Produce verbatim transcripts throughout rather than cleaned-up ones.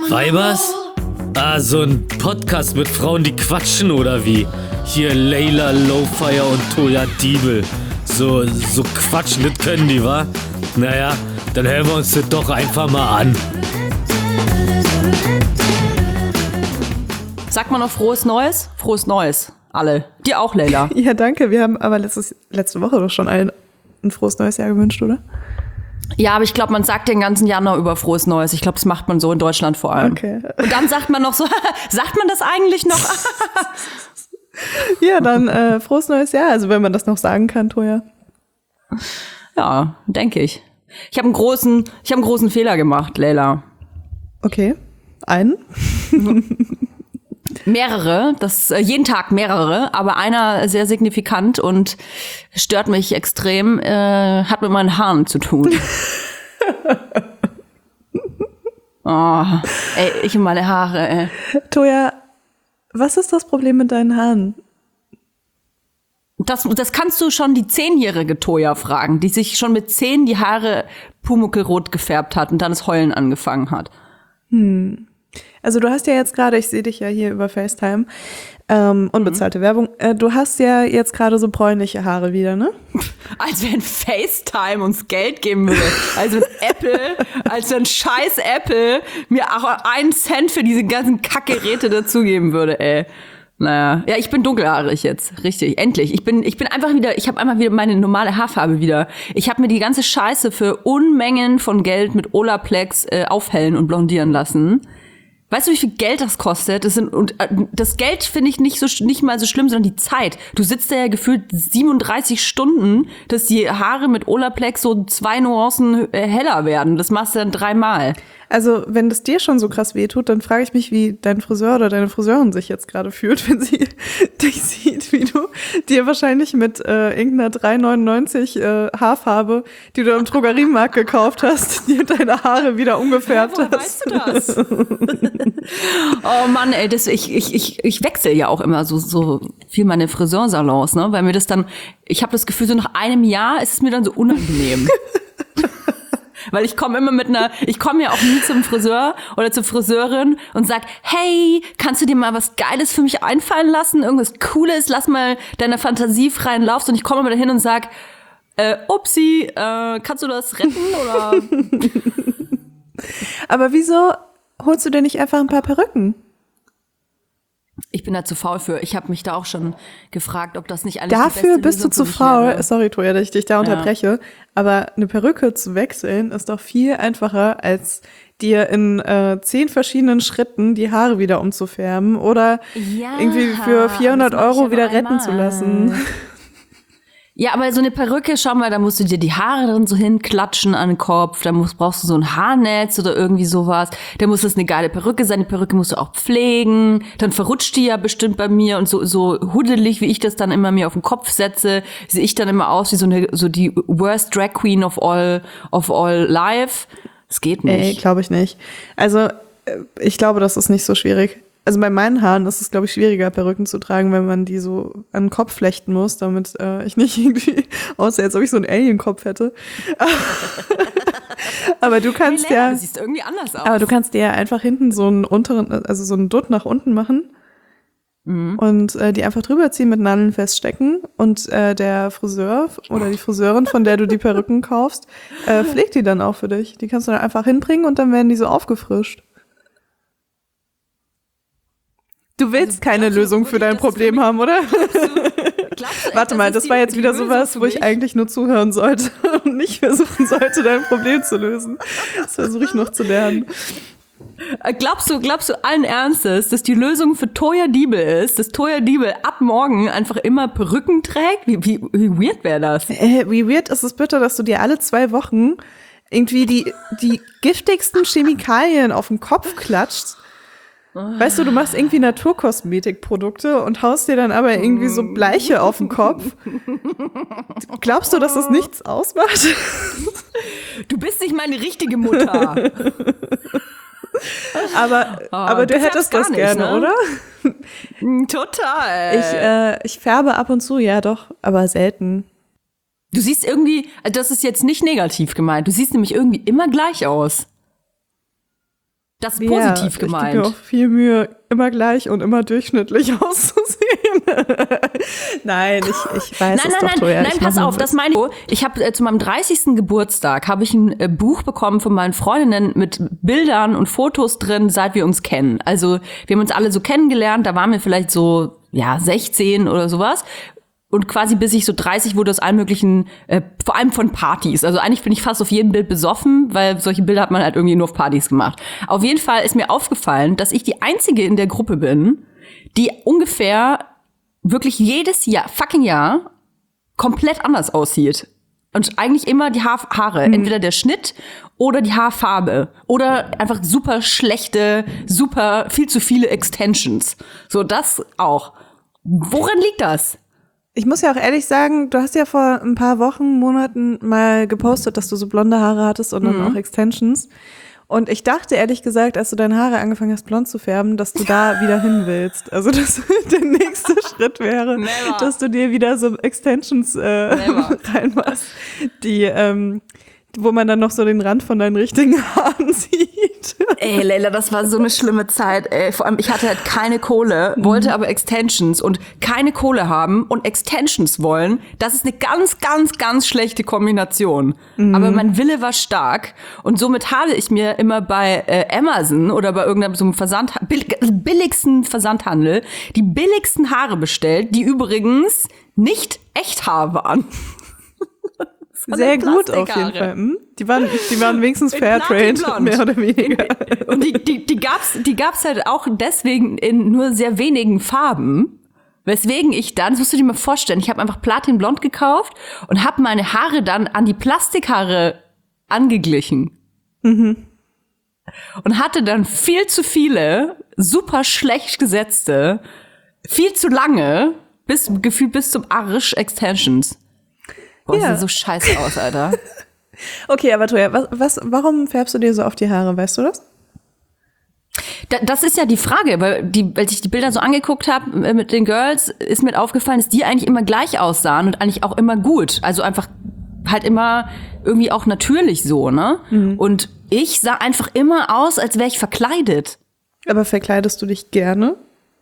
Weibers? Ah, so ein Podcast mit Frauen, die quatschen oder wie? Hier Layla Lowfire und Toya Diebel. So, so quatschen, das können die, wa? Naja, dann hören wir uns das doch einfach mal an. Sagt man noch frohes Neues? Frohes Neues. Alle. Dir auch, Layla. Ja, danke. Wir haben aber letztes, letzte Woche doch schon allen ein frohes neues Jahr gewünscht, oder? Ja, aber ich glaube, man sagt den ganzen Januar über frohes Neues. Ich glaube, das macht man so in Deutschland vor allem. Okay. Und dann sagt man noch so, sagt man das eigentlich noch? Ja, dann äh, frohes neues Jahr. Also wenn man das noch sagen kann, Toja. Ja, denke ich. Ich habe einen großen, ich habe einen großen Fehler gemacht, Layla. Okay. Einen? Mehrere, das äh, jeden Tag mehrere, aber einer sehr signifikant und stört mich extrem, äh, hat mit meinen Haaren zu tun. Oh, ey, ich und meine Haare, ey. Toja, was ist das Problem mit deinen Haaren? Das, das kannst du schon die zehnjährige Toja fragen, die sich schon mit zehn die Haare pumuckelrot gefärbt hat und dann das Heulen angefangen hat. Hm. Also du hast ja jetzt gerade, ich sehe dich ja hier über FaceTime, ähm, unbezahlte mhm. Werbung, äh, du hast ja jetzt gerade so bräunliche Haare wieder, ne? Als wenn FaceTime uns Geld geben würde. Also Apple, als wenn scheiß Apple mir auch einen Cent für diese ganzen Kackgeräte dazugeben würde, ey. Naja, ja, ich bin dunkelhaarig jetzt, richtig, endlich. Ich bin, ich bin einfach wieder, ich habe einfach wieder meine normale Haarfarbe wieder. Ich habe mir die ganze Scheiße für Unmengen von Geld mit Olaplex äh, aufhellen und blondieren lassen. Weißt du, wie viel Geld das kostet? Das sind, und äh, das Geld finde ich nicht so nicht mal so schlimm, sondern die Zeit. Du sitzt da ja gefühlt siebenunddreißig Stunden, dass die Haare mit Olaplex so zwei Nuancen äh, heller werden. Das machst du dann dreimal. Also, wenn das dir schon so krass wehtut, dann frage ich mich, wie dein Friseur oder deine Friseurin sich jetzt gerade fühlt, wenn sie dich sieht, wie du dir wahrscheinlich mit äh, irgendeiner drei neunundneunzig äh, Haarfarbe, die du im Drogeriemarkt gekauft hast, dir deine Haare wieder umgefärbt ja, woher hast. Weißt du das? Oh Mann, ey, das, ich, ich, ich, ich wechsle ja auch immer so, so viel meine Friseursalons, ne, weil mir das dann, ich habe das Gefühl, so nach einem Jahr ist es mir dann so unangenehm. Weil ich komme immer mit einer, ich komme ja auch nie zum Friseur oder zur Friseurin und sag, hey, kannst du dir mal was Geiles für mich einfallen lassen? Irgendwas Cooles, lass mal deiner Fantasie freien Lauf. Und ich komme immer dahin und sag, äh, upsi, äh, kannst du das retten oder? Aber wieso holst du dir nicht einfach ein paar Perücken? Ich bin da zu faul für. Ich habe mich da auch schon gefragt, ob das nicht alles Dafür die beste bist du Lösung zu für mich faul. wäre. Sorry, Toja, dass ich dich da Ja. unterbreche. Aber eine Perücke zu wechseln ist doch viel einfacher, als dir in äh, zehn verschiedenen Schritten die Haare wieder umzufärben oder Ja, irgendwie für vierhundert das mach ich Euro aber wieder retten einmal. zu lassen. Ja, aber so eine Perücke, schau mal, da musst du dir die Haare drin so hinklatschen an den Kopf, da musst, brauchst du so ein Haarnetz oder irgendwie sowas, da muss das eine geile Perücke sein, die Perücke musst du auch pflegen, dann verrutscht die ja bestimmt bei mir und so so huddelig, wie ich das dann immer mir auf den Kopf setze, sehe ich dann immer aus wie so eine so die worst Drag Queen of all of all life. Das geht nicht. Ey, glaube ich nicht. Also, äh, ich glaube, das ist nicht so schwierig. Also bei meinen Haaren ist es, glaube ich, schwieriger, Perücken zu tragen, wenn man die so an den Kopf flechten muss, damit äh, ich nicht irgendwie aussehe, als ob ich so einen Alien-Kopf hätte. Aber du kannst hey, Lea, ja, du siehst irgendwie anders aus. aber du kannst dir ja einfach hinten so einen unteren, also so einen Dutt nach unten machen Mhm. und äh, die einfach drüber ziehen, mit Nadeln feststecken und äh, der Friseur oder die Friseurin, von der du die Perücken kaufst, äh, pflegt die dann auch für dich. Die kannst du dann einfach hinbringen und dann werden die so aufgefrischt. Du willst Also, keine glaubst du Lösung für wirklich, dein dass es für Problem mich- haben, oder? Glaubst du echt, Warte mal, ist das die- war jetzt die wieder Lösung sowas, für wo ich mich? eigentlich nur zuhören sollte und nicht versuchen sollte, dein Problem zu lösen. Das versuche ich noch zu lernen. Äh, Glaubst du, glaubst du allen Ernstes, dass die Lösung für Toya Diebel ist, dass Toya Diebel ab morgen einfach immer Perücken trägt? Wie, wie, wie weird wäre das? Äh, wie weird ist es bitte, dass du dir alle zwei Wochen irgendwie die, die giftigsten Chemikalien auf den Kopf klatscht? Weißt du, du machst irgendwie Naturkosmetikprodukte und haust dir dann aber irgendwie so Bleiche auf den Kopf. Glaubst du, dass das nichts ausmacht? Du bist nicht meine richtige Mutter. Aber, Oh, aber du du hättest färbst gar das nicht, gerne, ne? oder? Mm, Total. Ich, äh, ich färbe ab und zu, ja doch, aber selten. Du siehst irgendwie, also das ist jetzt nicht negativ gemeint, du siehst nämlich irgendwie immer gleich aus. Das ist positiv ja, gemeint. Ich gebe mir auch viel Mühe, immer gleich und immer durchschnittlich auszusehen. Nein, ich, ich weiß nein, es nein, doch, nein, Toja. nein, pass auf, das meine ich. Ich habe äh, zu meinem dreißigsten Geburtstag habe ich ein äh, Buch bekommen von meinen Freundinnen mit Bildern und Fotos drin, seit wir uns kennen. Also wir haben uns alle so kennengelernt, da waren wir vielleicht so, ja, sechzehn oder sowas. Und quasi bis ich so dreißig wurde aus allen möglichen, äh, vor allem von Partys. Also eigentlich bin ich fast auf jedem Bild besoffen, weil solche Bilder hat man halt irgendwie nur auf Partys gemacht. Auf jeden Fall ist mir aufgefallen, dass ich die Einzige in der Gruppe bin, die ungefähr wirklich jedes Jahr, fucking Jahr, komplett anders aussieht. Und eigentlich immer die Haar- Haare, mhm. entweder der Schnitt oder die Haarfarbe. Oder einfach super schlechte, super, viel zu viele Extensions. So, das auch. Woran liegt das? Ich muss ja auch ehrlich sagen, du hast ja vor ein paar Wochen, Monaten mal gepostet, dass du so blonde Haare hattest und dann Mhm. auch Extensions. Und ich dachte ehrlich gesagt, als du deine Haare angefangen hast, blond zu färben, dass du da wieder hin willst. Also dass der nächste Schritt wäre, Never. dass du dir wieder so Extensions äh, reinmachst, die, ähm, wo man dann noch so den Rand von deinen richtigen Haaren sieht. Ey, Leila, das war so eine schlimme Zeit, ey. Vor allem, ich hatte halt keine Kohle, wollte aber Extensions und keine Kohle haben und Extensions wollen. Das ist eine ganz, ganz, ganz schlechte Kombination. Mhm. Aber mein Wille war stark und somit habe ich mir immer bei äh, Amazon oder bei irgendeinem so einem Versand, billig, billigsten Versandhandel die billigsten Haare bestellt, die übrigens nicht Echthaar waren. Sehr gut auf jeden Fall. Hm? Die waren, die waren wenigstens Fairtrade, mehr oder weniger. Und die, die, die gab's, die gab's halt auch deswegen in nur sehr wenigen Farben. Weswegen ich dann, das musst du dir mal vorstellen, ich habe einfach Platinblond gekauft und habe meine Haare dann an die Plastikhaare angeglichen. Mhm. Und hatte dann viel zu viele, super schlecht gesetzte, viel zu lange, bis, gefühlt bis zum Arsch Extensions. Boah, ja. sieht so scheiße aus, Alter. Okay, aber Toja, was, was, warum färbst du dir so auf die Haare, weißt du das? Da, das ist ja die Frage, weil die, als ich die Bilder so angeguckt habe mit den Girls, ist mir aufgefallen, dass die eigentlich immer gleich aussahen und eigentlich auch immer gut. Also einfach halt immer irgendwie auch natürlich so, ne? Mhm. Und ich sah einfach immer aus, als wäre ich verkleidet. Aber verkleidest du dich gerne?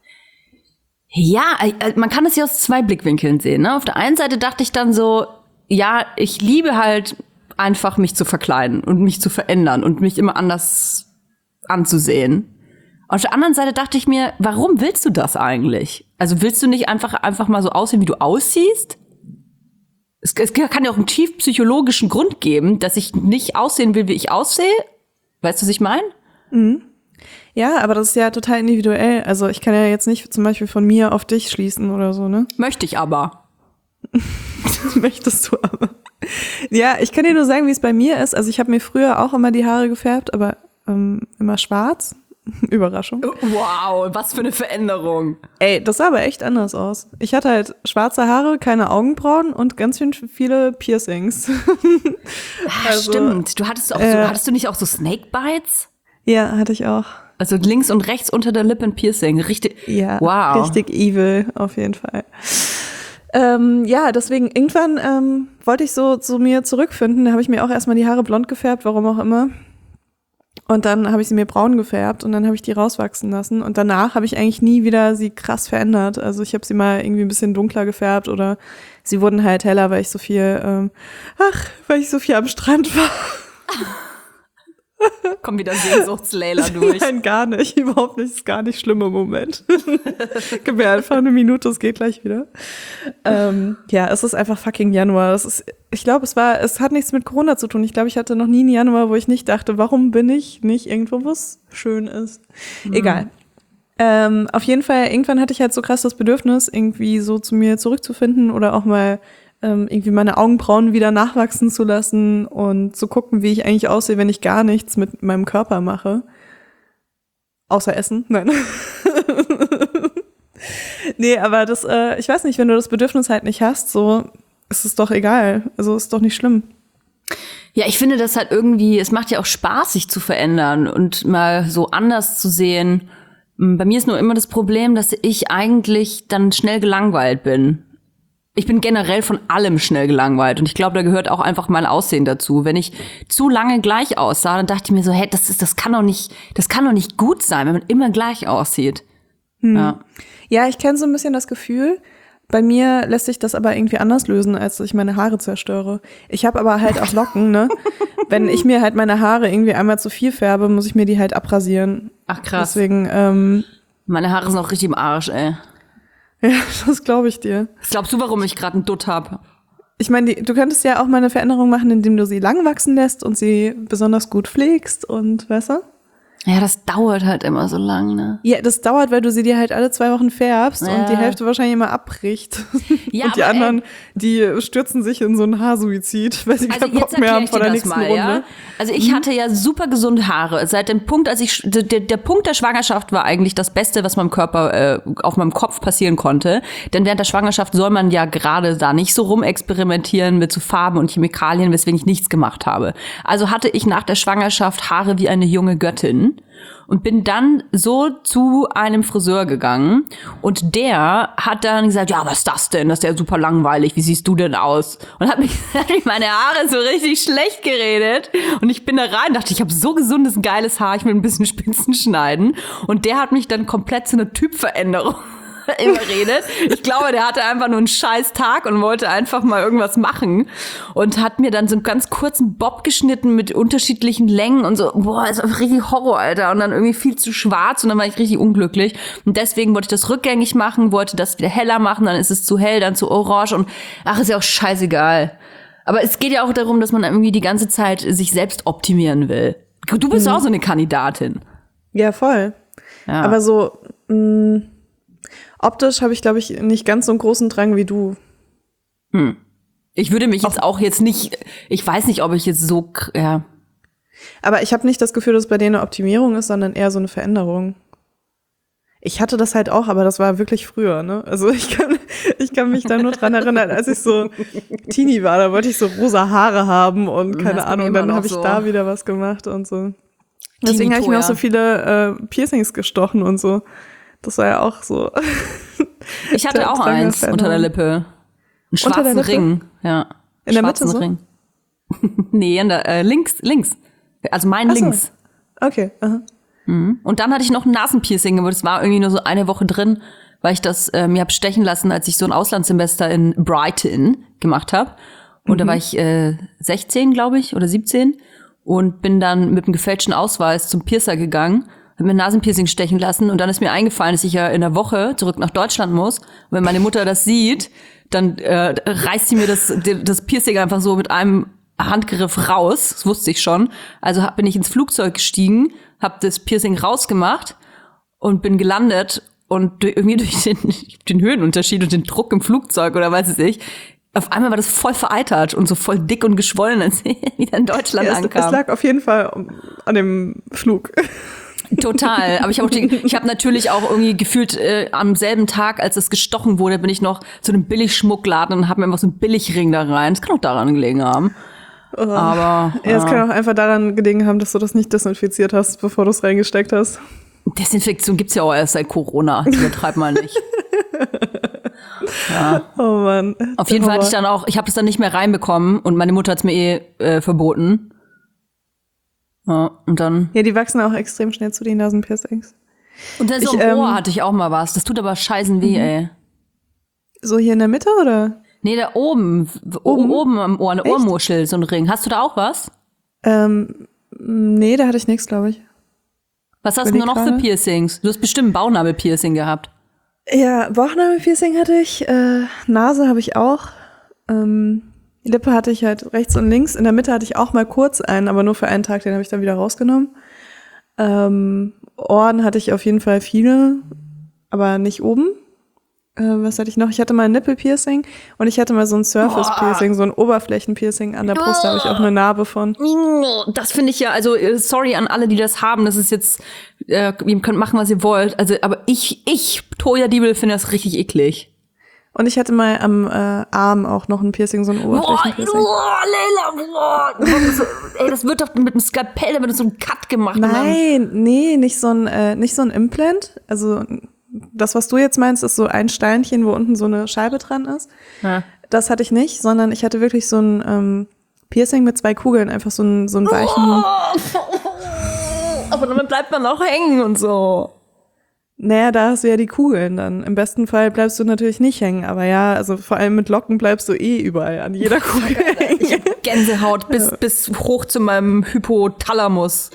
Ja, man kann es ja aus zwei Blickwinkeln sehen, ne? Auf der einen Seite dachte ich dann so, ja, ich liebe halt einfach mich zu verkleiden und mich zu verändern und mich immer anders anzusehen. Auf der anderen Seite dachte ich mir, warum willst du das eigentlich? Also willst du nicht einfach einfach mal so aussehen, wie du aussiehst? Es, es kann ja auch einen tief psychologischen Grund geben, dass ich nicht aussehen will, wie ich aussehe. Weißt du, was ich meine? Mhm. Ja, aber das ist ja total individuell. Also ich kann ja jetzt nicht zum Beispiel von mir auf dich schließen oder so, ne? Möchte ich aber. Möchtest du aber. Ja, ich kann dir nur sagen, wie es bei mir ist. Also ich habe mir früher auch immer die Haare gefärbt, aber ähm, immer schwarz. Überraschung. Wow, was für eine Veränderung. Ey, das sah aber echt anders aus. Ich hatte halt schwarze Haare, keine Augenbrauen und ganz schön viele Piercings. Ach, also, stimmt. Du hattest auch so, äh, hattest du nicht auch so Snakebites? Ja, hatte ich auch. Also links und rechts unter der Lippe ein Piercing. Richtig, ja, wow. Richtig evil, auf jeden Fall. Ähm, ja, deswegen, irgendwann ähm, wollte ich so zu mir zurückfinden. Da habe ich mir auch erstmal die Haare blond gefärbt, warum auch immer. Und dann habe ich sie mir braun gefärbt und dann habe ich die rauswachsen lassen. Und danach habe ich eigentlich nie wieder sie krass verändert. Also ich habe sie mal irgendwie ein bisschen dunkler gefärbt oder sie wurden halt heller, weil ich so viel, ähm, ach, weil ich so viel am Strand war. Kommt wieder Sehnsuchts-Leila durch. Nein, gar nicht. Überhaupt nicht. Ist gar nicht schlimm im Moment. Gib mir einfach eine Minute, es geht gleich wieder. Ähm, ja, es ist einfach fucking Januar. Das ist, ich glaube, es war, es hat nichts mit Corona zu tun. Ich glaube, ich hatte noch nie einen Januar, wo ich nicht dachte, warum bin ich nicht irgendwo, wo es schön ist. Mhm. Egal. Ähm, auf jeden Fall, irgendwann hatte ich halt so krass das Bedürfnis, irgendwie so zu mir zurückzufinden oder auch mal ähm, irgendwie meine Augenbrauen wieder nachwachsen zu lassen und zu gucken, wie ich eigentlich aussehe, wenn ich gar nichts mit meinem Körper mache. Außer Essen, nein. Nee, aber das, äh, ich weiß nicht, wenn du das Bedürfnis halt nicht hast, so ist es doch egal. Also ist doch nicht schlimm. Ja, ich finde das halt irgendwie, es macht ja auch Spaß, sich zu verändern und mal so anders zu sehen. Bei mir ist nur immer das Problem, dass ich eigentlich dann schnell gelangweilt bin. Ich bin generell von allem schnell gelangweilt. Und ich glaube, da gehört auch einfach mein Aussehen dazu. Wenn ich zu lange gleich aussah, dann dachte ich mir so, hey, das ist, das kann doch nicht, das kann doch nicht gut sein, wenn man immer gleich aussieht. Hm. Ja. Ja, ich kenne so ein bisschen das Gefühl. Bei mir lässt sich das aber irgendwie anders lösen, als dass ich meine Haare zerstöre. Ich habe aber halt auch Locken, ne? Wenn ich mir halt meine Haare irgendwie einmal zu viel färbe, muss ich mir die halt abrasieren. Ach krass. Deswegen, ähm, Meine Haare sind auch richtig im Arsch, ey. ja, das glaube ich dir. Was glaubst du, warum ich gerade einen Dutt hab? Ich meine, du könntest ja auch mal eine Veränderung machen, indem du sie lang wachsen lässt und sie besonders gut pflegst und, weißt du? Ja, das dauert halt immer so lang, ne? Ja, das dauert, weil du sie dir halt alle zwei Wochen färbst Ja. und die Hälfte wahrscheinlich immer abbricht. Ja, und die aber, anderen, ey, die stürzen sich in so einen Haarsuizid, weil sie Also keinen jetzt Bock mehr erkläre haben ich vor dir der das nächsten mal, Runde. ja. Also ich hatte ja super gesunde Haare. Seit dem Punkt, als ich der, der Punkt der Schwangerschaft war eigentlich das Beste, was meinem Körper äh, auf meinem Kopf passieren konnte. Denn während der Schwangerschaft soll man ja gerade da nicht so rumexperimentieren mit so Farben und Chemikalien, weswegen ich nichts gemacht habe. Also hatte ich nach der Schwangerschaft Haare wie eine junge Göttin. Und bin dann so zu einem Friseur gegangen und der hat dann gesagt, ja, was ist das denn? Das ist ja super langweilig. Wie siehst du denn aus? Und hat mich hat mich meine Haare so richtig schlecht geredet. Und ich bin da rein, dachte, ich habe so gesundes, geiles Haar, ich will ein bisschen Spitzen schneiden. Und der hat mich dann komplett zu einer Typveränderung überredet. Ich glaube, der hatte einfach nur einen scheiß Tag und wollte einfach mal irgendwas machen und hat mir dann so einen ganz kurzen Bob geschnitten mit unterschiedlichen Längen und so, boah, ist einfach richtig Horror, Alter. Und dann irgendwie viel zu schwarz und dann war ich richtig unglücklich. Und deswegen wollte ich das rückgängig machen, wollte das wieder heller machen, dann ist es zu hell, dann zu orange und ach, ist ja auch scheißegal. Aber es geht ja auch darum, dass man irgendwie die ganze Zeit sich selbst optimieren will. Du bist Mhm. auch so eine Kandidatin. Ja, voll. Ja. Aber so mh, optisch habe ich, glaube ich, nicht ganz so einen großen Drang wie du. Ich würde mich jetzt auch jetzt nicht, ich weiß nicht, ob ich jetzt so, k- ja. Aber ich habe nicht das Gefühl, dass es bei dir eine Optimierung ist, sondern eher so eine Veränderung. Ich hatte das halt auch, aber das war wirklich früher, ne? Also ich kann, ich kann mich da nur dran erinnern, als ich so Teenie war, da wollte ich so rosa Haare haben und Das keine ist bei mir Ahnung, immer dann noch habe ich so. da wieder was gemacht und so. Deswegen habe ich mir auch Teenie-Toya. so viele äh, Piercings gestochen und so. Das war ja auch so. Ich hatte Der auch Drang eins nach unter der Lippe. Einen Unter der schwarzen Lippe? Ring, ja. In der Mitte Schwarzen so? Ring. Nee, in der, äh, links, links. Also mein Ach so. links. Okay, aha. Und dann hatte ich noch ein Nasenpiercing, aber das war irgendwie nur so eine Woche drin, weil ich das äh, mir hab stechen lassen, als ich so ein Auslandssemester in Brighton gemacht habe. Und da war ich äh, sechzehn, glaube ich, oder siebzehn und bin dann mit einem gefälschten Ausweis zum Piercer gegangen, habe mir ein Nasenpiercing stechen lassen und dann ist mir eingefallen, dass ich ja in der Woche zurück nach Deutschland muss. Und wenn meine Mutter das sieht, dann äh, reißt sie mir das, das Piercing einfach so mit einem Handgriff raus, das wusste ich schon. Also hab, bin ich ins Flugzeug gestiegen, hab das Piercing rausgemacht und bin gelandet und durch, irgendwie durch den, den Höhenunterschied und den Druck im Flugzeug oder weiß ich nicht, auf einmal war das voll vereitert und so voll dick und geschwollen, als ich wieder in Deutschland Ja, es, ankam. es lag auf jeden Fall an dem Flug. Total. Aber ich habe ich hab natürlich auch irgendwie gefühlt äh, am selben Tag, als es gestochen wurde, bin ich noch zu einem Billigschmuckladen und habe mir einfach so einen Billigring da rein. Das kann auch daran gelegen haben. Aber Ja, es kann auch einfach daran gelegen haben, dass du das nicht desinfiziert hast, bevor du es reingesteckt hast. Desinfektion gibt's ja auch erst seit Corona. Das übertreibt mal nicht. Oh Mann. Auf jeden Fall hatte ich dann auch, ich habe das dann nicht mehr reinbekommen und meine Mutter hat's mir eh äh, verboten. Ja, und dann. Ja, die wachsen auch extrem schnell zu den Nasenpiercings. Und dann so Ich, im Ohr ähm, hatte ich auch mal was. Das tut aber scheißen weh, ey. So hier in der Mitte, oder? Nee, da oben, oben, oben am Ohr, eine Echt? Ohrmuschel, so ein Ring. Hast du da auch was? Ähm, nee, da hatte ich nichts, glaube ich. Was hast du Überleg noch für gerade. Piercings? Du hast bestimmt ein Bauchnabelpiercing gehabt. Ja, Bauchnabelpiercing hatte ich, äh, Nase habe ich auch. Ähm, Lippe hatte ich halt rechts und links. In der Mitte hatte ich auch mal kurz einen, aber nur für einen Tag, den habe ich dann wieder rausgenommen. Ähm, Ohren hatte ich auf jeden Fall viele, aber nicht oben. Äh, was hatte ich noch? Ich hatte mal ein Nippelpiercing und ich hatte mal so ein Surface-Piercing, so ein Oberflächenpiercing an der Brust, da habe ich auch eine Narbe von. Das finde ich ja, also äh, sorry an alle, die das haben. Das ist jetzt, äh, ihr könnt machen, was ihr wollt. Also, aber ich, ich, Toya Diebel, finde das richtig eklig. Und ich hatte mal am äh, Arm auch noch ein Piercing, so ein Boah, Oberflächenpiercing. boah, Leila, boah. So, ey, das wird doch mit einem Skalpell, da wird so ein Cut gemacht. und dann- Nein, nee, nicht so ein, äh, nicht so ein Implant, also das, was du jetzt meinst, ist so ein Steinchen, wo unten so eine Scheibe dran ist. Ja. Das hatte ich nicht, sondern ich hatte wirklich so ein ähm, Piercing mit zwei Kugeln, einfach so ein so einen weichen. Oh. Aber damit bleibt man auch hängen und so. Naja, da hast du ja die Kugeln dann. Im besten Fall bleibst du natürlich nicht hängen, aber ja, also vor allem mit Locken bleibst du eh überall an jeder Kugel hängen. Ich hab Gänsehaut bis, bis hoch zu meinem Hypothalamus.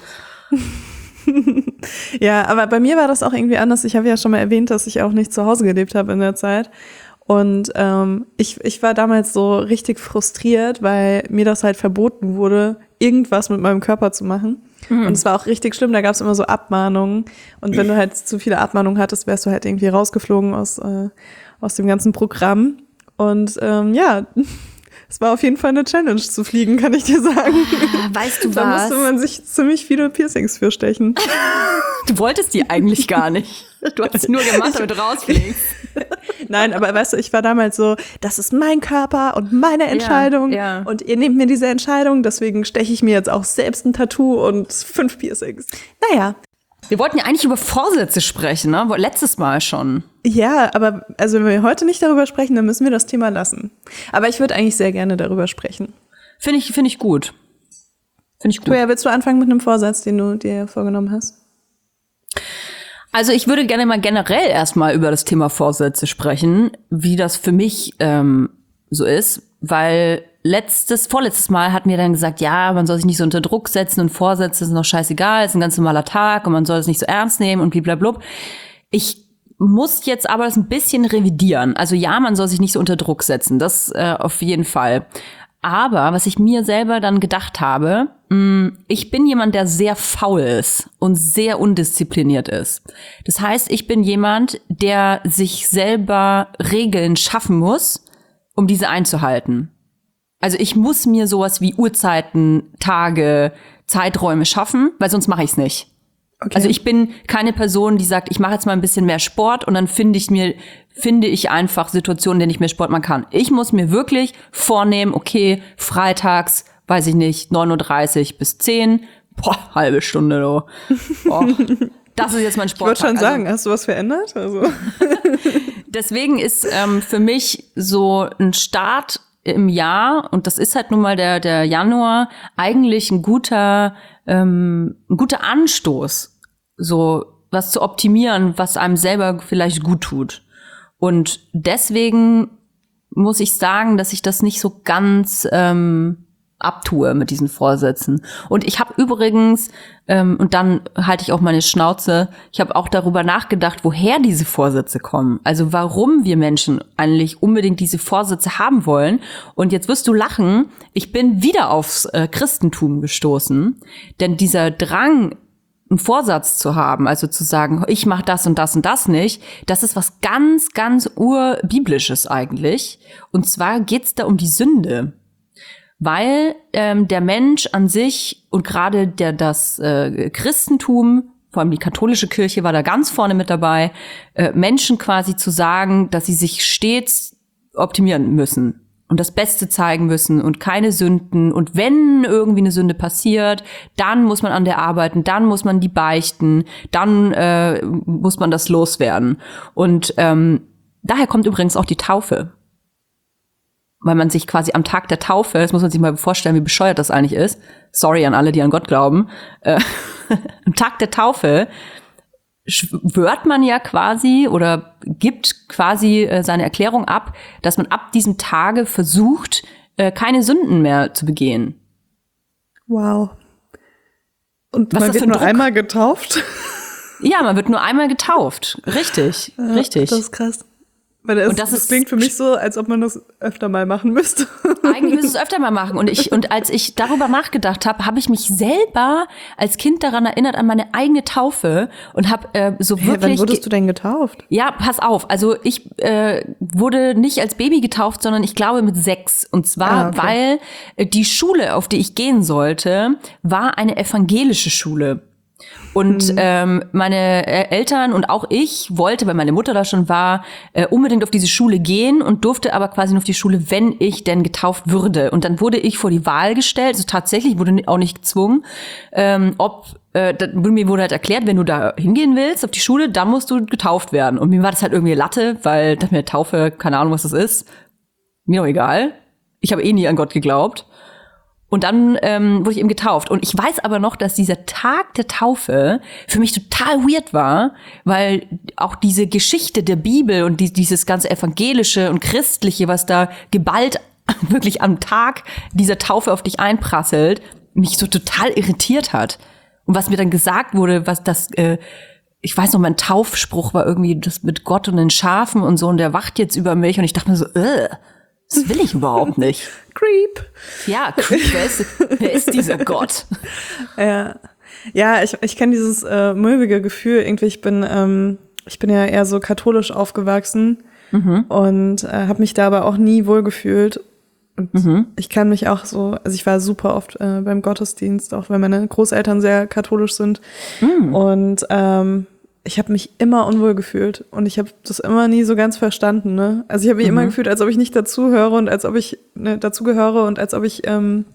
Ja, aber bei mir war das auch irgendwie anders. Ich habe ja schon mal erwähnt, dass ich auch nicht zu Hause gelebt habe in der Zeit. Und ähm, ich, ich war damals so richtig frustriert, weil mir das halt verboten wurde, irgendwas mit meinem Körper zu machen. Mhm. Und es war auch richtig schlimm, da gab es immer so Abmahnungen. Und wenn du halt zu viele Abmahnungen hattest, wärst du halt irgendwie rausgeflogen aus, äh, aus dem ganzen Programm. Und ähm, ja, es war auf jeden Fall eine Challenge zu fliegen, kann ich dir sagen. Weißt du was? Da musste man sich ziemlich viele Piercings für stechen. Du wolltest die eigentlich gar nicht. Du hast es nur gemacht, damit du rausfliegst. Nein, aber weißt du, ich war damals so, das ist mein Körper und meine Entscheidung. Ja, ja. Und ihr nehmt mir diese Entscheidung, deswegen steche ich mir jetzt auch selbst ein Tattoo und fünf Piercings. Naja. Wir wollten ja eigentlich über Vorsätze sprechen, ne? Letztes Mal schon. Ja, aber also wenn wir heute nicht darüber sprechen, dann müssen wir das Thema lassen. Aber ich würde eigentlich sehr gerne darüber sprechen. Finde ich, finde ich gut. Finde ich gut. Toja, willst du anfangen mit einem Vorsatz, den du dir vorgenommen hast? Also ich würde gerne mal generell erstmal über das Thema Vorsätze sprechen, wie das für mich ähm, so ist, weil letztes, vorletztes Mal hatten wir dann gesagt, ja, man soll sich nicht so unter Druck setzen und Vorsätze sind noch scheißegal, ist ein ganz normaler Tag und man soll es nicht so ernst nehmen und blablabla. Ich muss jetzt aber das ein bisschen revidieren. Also ja, man soll sich nicht so unter Druck setzen, das äh, auf jeden Fall. Aber was ich mir selber dann gedacht habe, mh, ich bin jemand, der sehr faul ist und sehr undiszipliniert ist. Das heißt, ich bin jemand, der sich selber Regeln schaffen muss, um diese einzuhalten. Also ich muss mir sowas wie Uhrzeiten, Tage, Zeiträume schaffen, weil sonst mache ich es nicht. Okay. Also ich bin keine Person, die sagt, ich mache jetzt mal ein bisschen mehr Sport und dann finde ich mir, finde ich einfach Situationen, in denen ich mehr Sport machen kann. Ich muss mir wirklich vornehmen, okay, freitags, weiß ich nicht, neun Uhr dreißig bis zehn, boah, halbe Stunde, du. Boah, das ist jetzt mein Sporttag. Ich wollte schon sagen, also, hast du was verändert? Also. Deswegen ist ähm, für mich so ein Start im Jahr, und das ist halt nun mal der, der Januar, eigentlich ein guter, ähm, ein guter Anstoß, so was zu optimieren, was einem selber vielleicht gut tut. Und deswegen muss ich sagen, dass ich das nicht so ganz ähm, abtue mit diesen Vorsätzen. Und ich habe übrigens, ähm, und dann halte ich auch meine Schnauze, ich habe auch darüber nachgedacht, woher diese Vorsätze kommen. Also warum wir Menschen eigentlich unbedingt diese Vorsätze haben wollen. Und jetzt wirst du lachen, ich bin wieder aufs äh, Christentum gestoßen. Denn dieser Drang, einen Vorsatz zu haben, also zu sagen, ich mache das und das und das nicht, das ist was ganz, ganz urbiblisches eigentlich. Und zwar geht's da um die Sünde. Weil ähm, der Mensch an sich und gerade der das äh, Christentum, vor allem die katholische Kirche war da ganz vorne mit dabei, äh, Menschen quasi zu sagen, dass sie sich stets optimieren müssen und das Beste zeigen müssen und keine Sünden. Und wenn irgendwie eine Sünde passiert, dann muss man an der arbeiten, dann muss man die beichten, dann äh, muss man das loswerden. Und ähm, daher kommt übrigens auch die Taufe. Weil man sich quasi am Tag der Taufe, das muss man sich mal vorstellen, wie bescheuert das eigentlich ist. Sorry an alle, die an Gott glauben. Äh, am Tag der Taufe schwört man ja quasi oder gibt quasi äh, seine Erklärung ab, dass man ab diesem Tage versucht, äh, keine Sünden mehr zu begehen. Wow. Und Was man ist das wird für ein nur Druck? einmal getauft? Ja, man wird nur einmal getauft. Richtig, Ja, richtig. Das ist krass. Weil das, Und das das ist- klingt für mich so, als ob man das öfter mal machen müsste. Eigentlich müsste es öfter mal machen. Und ich, und als ich darüber nachgedacht habe, habe ich mich selber als Kind daran erinnert an meine eigene Taufe und habe äh, so Hä, wirklich. wann wurdest du denn getauft? Ja, pass auf. Also ich äh, wurde nicht als Baby getauft, sondern ich glaube mit sechs. Und zwar, Ah, okay. weil äh, die Schule, auf die ich gehen sollte, war eine evangelische Schule. Und Mhm. ähm, meine äh, Eltern und auch ich wollte, weil meine Mutter da schon war, äh, unbedingt auf diese Schule gehen und durfte aber quasi nur auf die Schule, wenn ich denn getauft würde. Und dann wurde ich vor die Wahl gestellt, also tatsächlich wurde auch nicht gezwungen, ähm, ob, äh, dann, mir wurde halt erklärt, wenn du da hingehen willst auf die Schule, dann musst du getauft werden. Und mir war das halt irgendwie Latte, weil das mit der Taufe, keine Ahnung, was das ist, mir doch egal. Ich habe eh nie an Gott geglaubt. Und dann ähm, wurde ich eben getauft. Und ich weiß aber noch, dass dieser Tag der Taufe für mich total weird war, weil auch diese Geschichte der Bibel und die, dieses ganze Evangelische und Christliche, was da geballt wirklich am Tag dieser Taufe auf dich einprasselt, mich so total irritiert hat. Und was mir dann gesagt wurde, was das, äh, ich weiß noch, mein Taufspruch war irgendwie das mit Gott und den Schafen und so, und der wacht jetzt über mich. Und ich dachte mir so, äh, das will ich überhaupt nicht. Creep. Ja, Creep, wer ist, wer ist dieser Gott? Ja, ja, ich, ich kenne dieses äh, mulmige Gefühl. Irgendwie, ich bin, ähm, ich bin ja eher so katholisch aufgewachsen mhm. und äh, habe mich da aber auch nie wohlgefühlt. Und mhm. ich kann mich auch so, also ich war super oft äh, beim Gottesdienst, auch weil meine Großeltern sehr katholisch sind. Mhm. Und ähm, ich habe mich immer unwohl gefühlt und ich habe das immer nie so ganz verstanden. Ne? Also ich habe mich mhm. immer gefühlt, als ob ich nicht dazugehöre und als ob ich ne, dazugehöre und als ob ich ähm,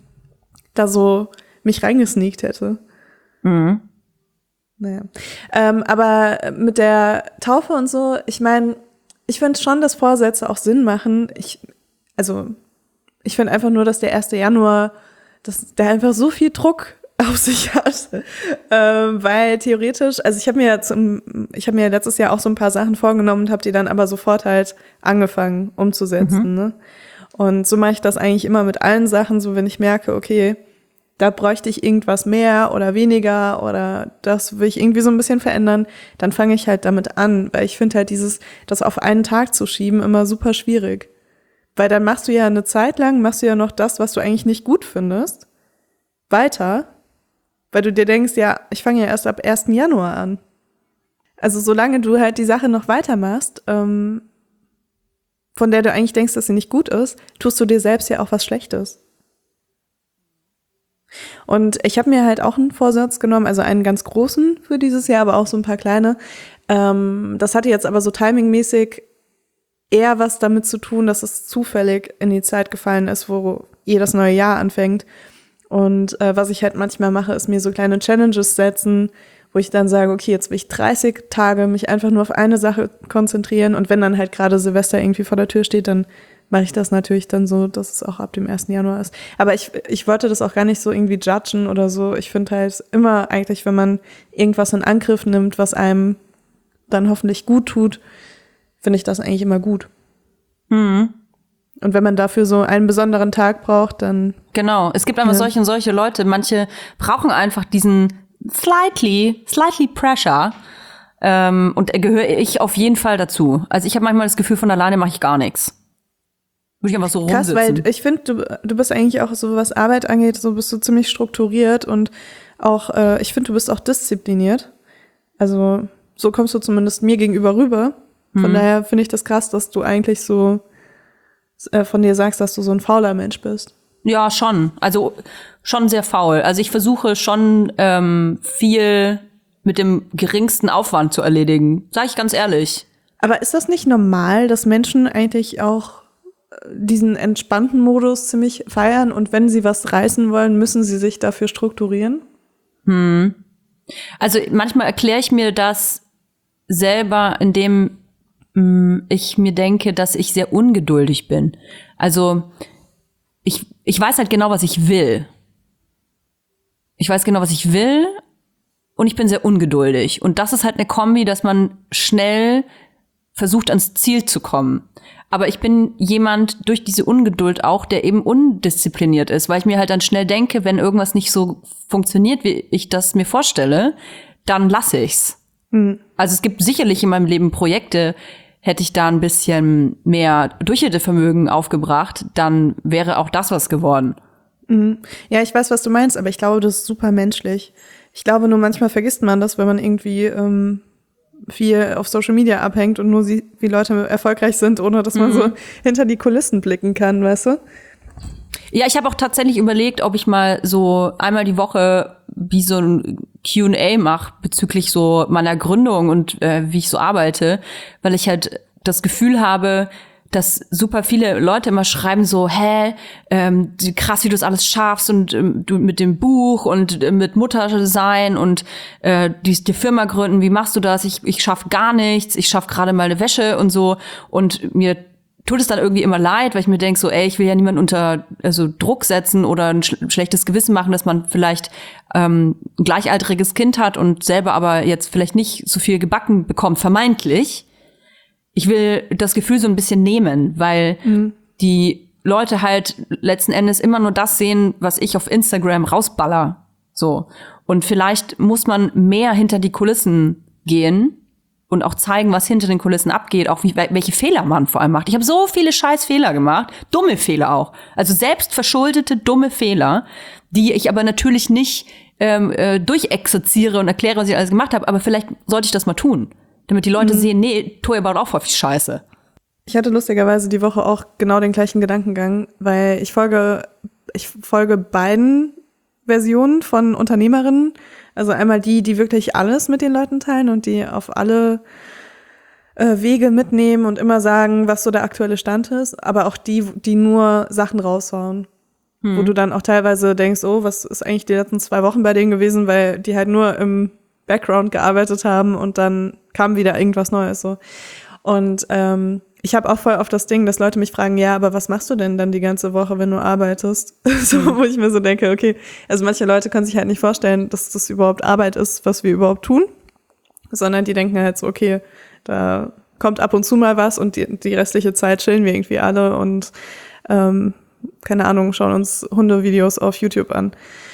da so mich reingesneakt hätte. Mhm. Naja. Ähm, aber mit der Taufe und so, ich meine, ich finde schon, dass Vorsätze auch Sinn machen. Ich, also ich finde einfach nur, dass der erste Januar, dass der einfach so viel Druck auf sich hat, ähm, weil theoretisch, also ich habe mir ja zum, ich habe mir letztes Jahr auch so ein paar Sachen vorgenommen und habe die dann aber sofort halt angefangen umzusetzen, mhm. ne? Und so mache ich das eigentlich immer mit allen Sachen, so wenn ich merke, okay, da bräuchte ich irgendwas mehr oder weniger oder das will ich irgendwie so ein bisschen verändern, dann fange ich halt damit an, weil ich finde halt dieses, das auf einen Tag zu schieben, immer super schwierig. Weil dann machst du ja eine Zeit lang, machst du ja noch das, was du eigentlich nicht gut findest, weiter. Weil du dir denkst, ja, ich fange ja erst ab ersten Januar an. Also solange du halt die Sache noch weitermachst, ähm, von der du eigentlich denkst, dass sie nicht gut ist, tust du dir selbst ja auch was Schlechtes. Und ich habe mir halt auch einen Vorsatz genommen, also einen ganz großen für dieses Jahr, aber auch so ein paar kleine. Ähm, das hatte jetzt aber so timingmäßig eher was damit zu tun, dass es zufällig in die Zeit gefallen ist, wo jedes neue Jahr anfängt. Und äh, was ich halt manchmal mache, ist mir so kleine Challenges setzen, wo ich dann sage, okay, jetzt will ich dreißig Tage mich einfach nur auf eine Sache konzentrieren. Und wenn dann halt gerade Silvester irgendwie vor der Tür steht, dann mache ich das natürlich dann so, dass es auch ab dem ersten Januar ist. Aber ich, ich wollte das auch gar nicht so irgendwie judgen oder so. Ich finde halt immer eigentlich, wenn man irgendwas in Angriff nimmt, was einem dann hoffentlich gut tut, finde ich das eigentlich immer gut. Mhm. Und wenn man dafür so einen besonderen Tag braucht, dann... Genau, es gibt einfach ja. solche und solche Leute. Manche brauchen einfach diesen slightly, slightly pressure. Ähm, und gehöre ich auf jeden Fall dazu. Also ich habe manchmal das Gefühl, von alleine mache ich gar nichts. Würde ich einfach so rumsitzen. Krass, weil ich finde, du, du bist eigentlich auch so, was Arbeit angeht, so bist du ziemlich strukturiert und auch, äh, ich finde, du bist auch diszipliniert. Also so kommst du zumindest mir gegenüber rüber. Von mhm. daher finde ich das krass, dass du eigentlich so äh, von dir sagst, dass du so ein fauler Mensch bist. Ja, schon. Also schon sehr faul. Also ich versuche schon ähm, viel mit dem geringsten Aufwand zu erledigen. Sag ich ganz ehrlich. Aber ist das nicht normal, dass Menschen eigentlich auch diesen entspannten Modus ziemlich feiern und wenn sie was reißen wollen, müssen sie sich dafür strukturieren? Hm. Also manchmal erkläre ich mir das selber, indem mh, ich mir denke, dass ich sehr ungeduldig bin. Also ich, ich weiß halt genau, was ich will. Ich weiß genau, was ich will und ich bin sehr ungeduldig. Und das ist halt eine Kombi, dass man schnell versucht, ans Ziel zu kommen. Aber ich bin jemand durch diese Ungeduld auch, der eben undiszipliniert ist, weil ich mir halt dann schnell denke, wenn irgendwas nicht so funktioniert, wie ich das mir vorstelle, dann lasse ich's. Mhm. Also es gibt sicherlich in meinem Leben Projekte, hätte ich da ein bisschen mehr Durchhaltevermögen aufgebracht, dann wäre auch das was geworden. Mhm. Ja, ich weiß, was du meinst, aber ich glaube, das ist super menschlich. Ich glaube nur, manchmal vergisst man das, wenn man irgendwie ähm viel auf Social Media abhängt und nur sieht, wie Leute erfolgreich sind, ohne dass man mhm. so hinter die Kulissen blicken kann, weißt du? Ja, ich habe auch tatsächlich überlegt, ob ich mal so einmal die Woche wie so ein Q und A mache bezüglich so meiner Gründung und äh, wie ich so arbeite, weil ich halt das Gefühl habe, dass super viele Leute immer schreiben so, hä, ähm, krass, wie du das alles schaffst und ähm, du mit dem Buch und äh, mit Muttersein und äh, die, die Firma gründen, wie machst du das? Ich, ich schaff gar nichts, ich schaff gerade mal eine Wäsche und so und mir tut es dann irgendwie immer leid, weil ich mir denke so, ey, ich will ja niemanden unter also Druck setzen oder ein sch- schlechtes Gewissen machen, dass man vielleicht ähm, ein gleichaltriges Kind hat und selber aber jetzt vielleicht nicht so viel gebacken bekommt, vermeintlich. Ich will das Gefühl so ein bisschen nehmen, weil mhm. die Leute halt letzten Endes immer nur das sehen, was ich auf Instagram rausballer. So. Und vielleicht muss man mehr hinter die Kulissen gehen und auch zeigen, was hinter den Kulissen abgeht, auch wie, welche Fehler man vor allem macht. Ich habe so viele scheiß Fehler gemacht, dumme Fehler auch. Also selbstverschuldete, dumme Fehler, die ich aber natürlich nicht ähm, äh, durchexerziere und erkläre, was ich alles gemacht habe, aber vielleicht sollte ich das mal tun. Damit die Leute mhm. sehen, nee, Toya baut auch voll viel Scheiße. Ich hatte lustigerweise die Woche auch genau den gleichen Gedankengang, weil ich folge, ich folge beiden Versionen von Unternehmerinnen. Also einmal die, die wirklich alles mit den Leuten teilen und die auf alle äh, Wege mitnehmen und immer sagen, was so der aktuelle Stand ist. Aber auch die, die nur Sachen raushauen. Hm. Wo du dann auch teilweise denkst, oh, was ist eigentlich die letzten zwei Wochen bei denen gewesen, weil die halt nur im Background gearbeitet haben und dann kam wieder irgendwas Neues so. Und ähm, ich habe auch voll oft das Ding, dass Leute mich fragen, ja, aber was machst du denn dann die ganze Woche, wenn du arbeitest? So, wo ich mir so denke, okay, also manche Leute können sich halt nicht vorstellen, dass das überhaupt Arbeit ist, was wir überhaupt tun, sondern die denken halt so, okay, da kommt ab und zu mal was und die, die restliche Zeit chillen wir irgendwie alle und ähm, keine Ahnung, schauen uns Hundevideos auf YouTube an.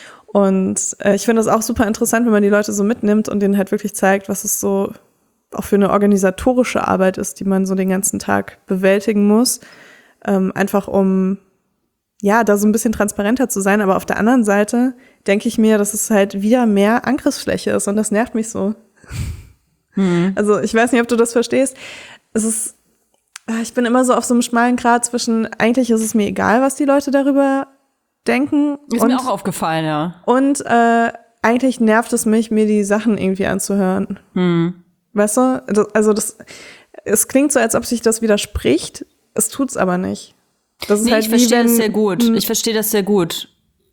Und äh, ich finde das auch super interessant, wenn man die Leute so mitnimmt und denen halt wirklich zeigt, was es so auch für eine organisatorische Arbeit ist, die man so den ganzen Tag bewältigen muss. Ähm, einfach um, ja, da so ein bisschen transparenter zu sein. Aber auf der anderen Seite denke ich mir, dass es halt wieder mehr Angriffsfläche ist und das nervt mich so. Mhm. Also ich weiß nicht, ob du das verstehst. Es ist, ich bin immer so auf so einem schmalen Grat zwischen, eigentlich ist es mir egal, was die Leute darüber denken. Ist und, mir auch aufgefallen, ja. Und äh, eigentlich nervt es mich, mir die Sachen irgendwie anzuhören. Hm. Weißt du? Das, also das, es klingt so, als ob sich das widerspricht. Es tut's aber nicht. Das ist nee, halt ich wie verstehe wenn, das sehr gut. Ich verstehe das sehr gut.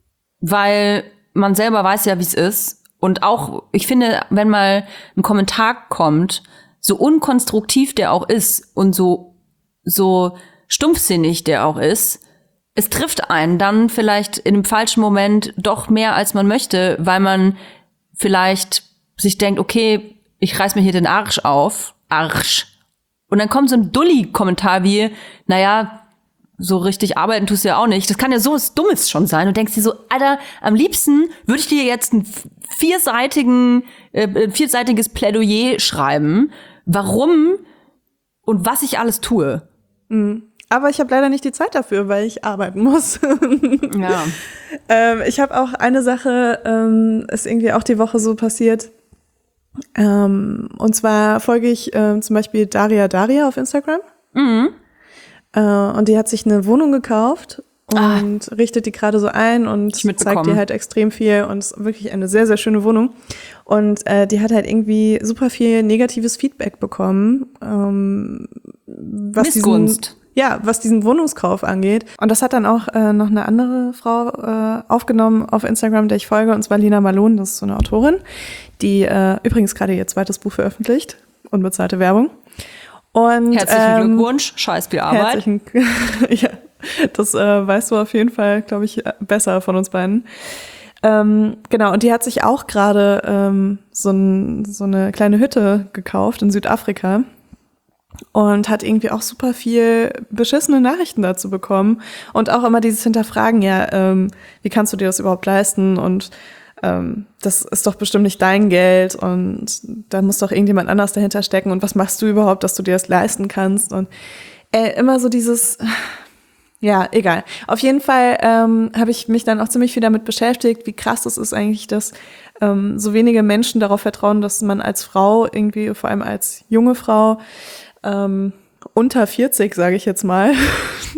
Weil man selber weiß ja, wie es ist. Und auch, ich finde, wenn mal ein Kommentar kommt, so unkonstruktiv der auch ist und so, so stumpfsinnig der auch ist, es trifft einen dann vielleicht in einem falschen Moment doch mehr, als man möchte, weil man vielleicht sich denkt, okay, ich reiß mir hier den Arsch auf. Arsch. Und dann kommt so ein Dulli-Kommentar wie, naja, so richtig arbeiten tust du ja auch nicht. Das kann ja so was Dummes schon sein. Du denkst dir so, Alter, am liebsten würde ich dir jetzt ein vierseitigen, äh, vierseitiges Plädoyer schreiben, warum und was ich alles tue. Mhm. Aber ich habe leider nicht die Zeit dafür, weil ich arbeiten muss. Ja. ähm, ich habe auch eine Sache, ähm, ist irgendwie auch die Woche so passiert. Ähm, und zwar folge ich ähm, zum Beispiel Daria Daria auf Instagram. Mhm. Äh, und die hat sich eine Wohnung gekauft und ah. richtet die gerade so ein und zeigt dir halt extrem viel und ist wirklich eine sehr, sehr schöne Wohnung. Und äh, die hat halt irgendwie super viel negatives Feedback bekommen. Ähm, was Missgunst. Diesen, ja, was diesen Wohnungskauf angeht. Und das hat dann auch äh, noch eine andere Frau äh, aufgenommen auf Instagram, der ich folge, und zwar Lina Malone, das ist so eine Autorin, die äh, übrigens gerade ihr zweites Buch veröffentlicht, unbezahlte Werbung. Und, herzlichen ähm, Glückwunsch, scheiß viel Arbeit. Herzlichen, ja, das äh, weißt du auf jeden Fall, glaube ich, besser von uns beiden. Ähm, genau, und die hat sich auch gerade ähm, so, ein, so eine kleine Hütte gekauft in Südafrika und hat irgendwie auch super viel beschissene Nachrichten dazu bekommen und auch immer dieses Hinterfragen, ja, ähm, wie kannst du dir das überhaupt leisten und ähm, das ist doch bestimmt nicht dein Geld und da muss doch irgendjemand anders dahinter stecken und was machst du überhaupt, dass du dir das leisten kannst und äh, immer so dieses, ja, egal. Auf jeden Fall ähm, habe ich mich dann auch ziemlich viel damit beschäftigt, wie krass es ist eigentlich, dass ähm, so wenige Menschen darauf vertrauen, dass man als Frau irgendwie, vor allem als junge Frau, ähm, unter vierzig, sage ich jetzt mal,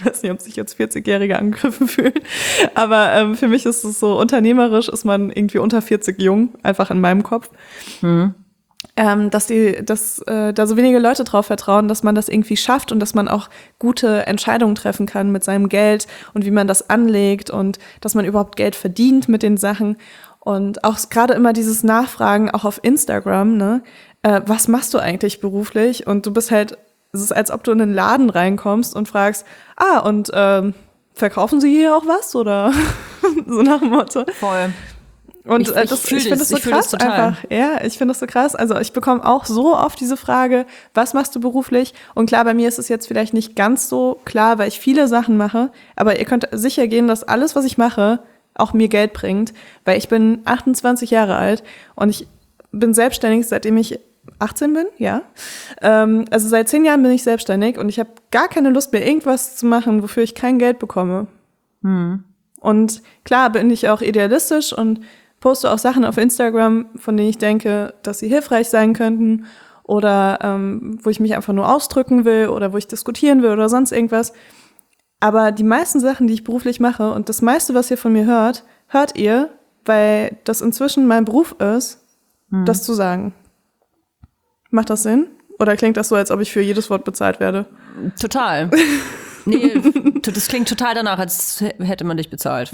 Ich weiß nicht, ob sich jetzt vierzigjährige angegriffen fühlen. Aber ähm, für mich ist es so, unternehmerisch ist man irgendwie unter vierzig jung, einfach in meinem Kopf. Mhm. Ähm, dass die, dass äh, da so wenige Leute drauf vertrauen, dass man das irgendwie schafft und dass man auch gute Entscheidungen treffen kann mit seinem Geld und wie man das anlegt und dass man überhaupt Geld verdient mit den Sachen. Und auch gerade immer dieses Nachfragen, auch auf Instagram, ne? Äh, was machst du eigentlich beruflich? Und du bist halt, es ist, als ob du in einen Laden reinkommst und fragst, ah, und ähm, verkaufen Sie hier auch was? Oder so nach dem Motto. Voll. Und ich, äh, ich, das, ich finde das so ich krass das einfach. Ja, ich finde das so krass. Also ich bekomme auch so oft diese Frage, was machst du beruflich? Und klar, bei mir ist es jetzt vielleicht nicht ganz so klar, weil ich viele Sachen mache. Aber ihr könnt sicher gehen, dass alles, was ich mache, auch mir Geld bringt. Weil ich bin achtundzwanzig Jahre alt und ich bin selbstständig, seitdem ich achtzehn bin, ja. Ähm, also seit zehn Jahren bin ich selbstständig und ich habe gar keine Lust mehr, irgendwas zu machen, wofür ich kein Geld bekomme. Hm. Und klar bin ich auch idealistisch und poste auch Sachen auf Instagram, von denen ich denke, dass sie hilfreich sein könnten oder ähm, wo ich mich einfach nur ausdrücken will oder wo ich diskutieren will oder sonst irgendwas. Aber die meisten Sachen, die ich beruflich mache und das meiste, was ihr von mir hört, hört ihr, weil das inzwischen mein Beruf ist, hm. das zu sagen. Macht das Sinn? Oder klingt das so, als ob ich für jedes Wort bezahlt werde? Total. Nee, das klingt total danach, als hätte man dich bezahlt.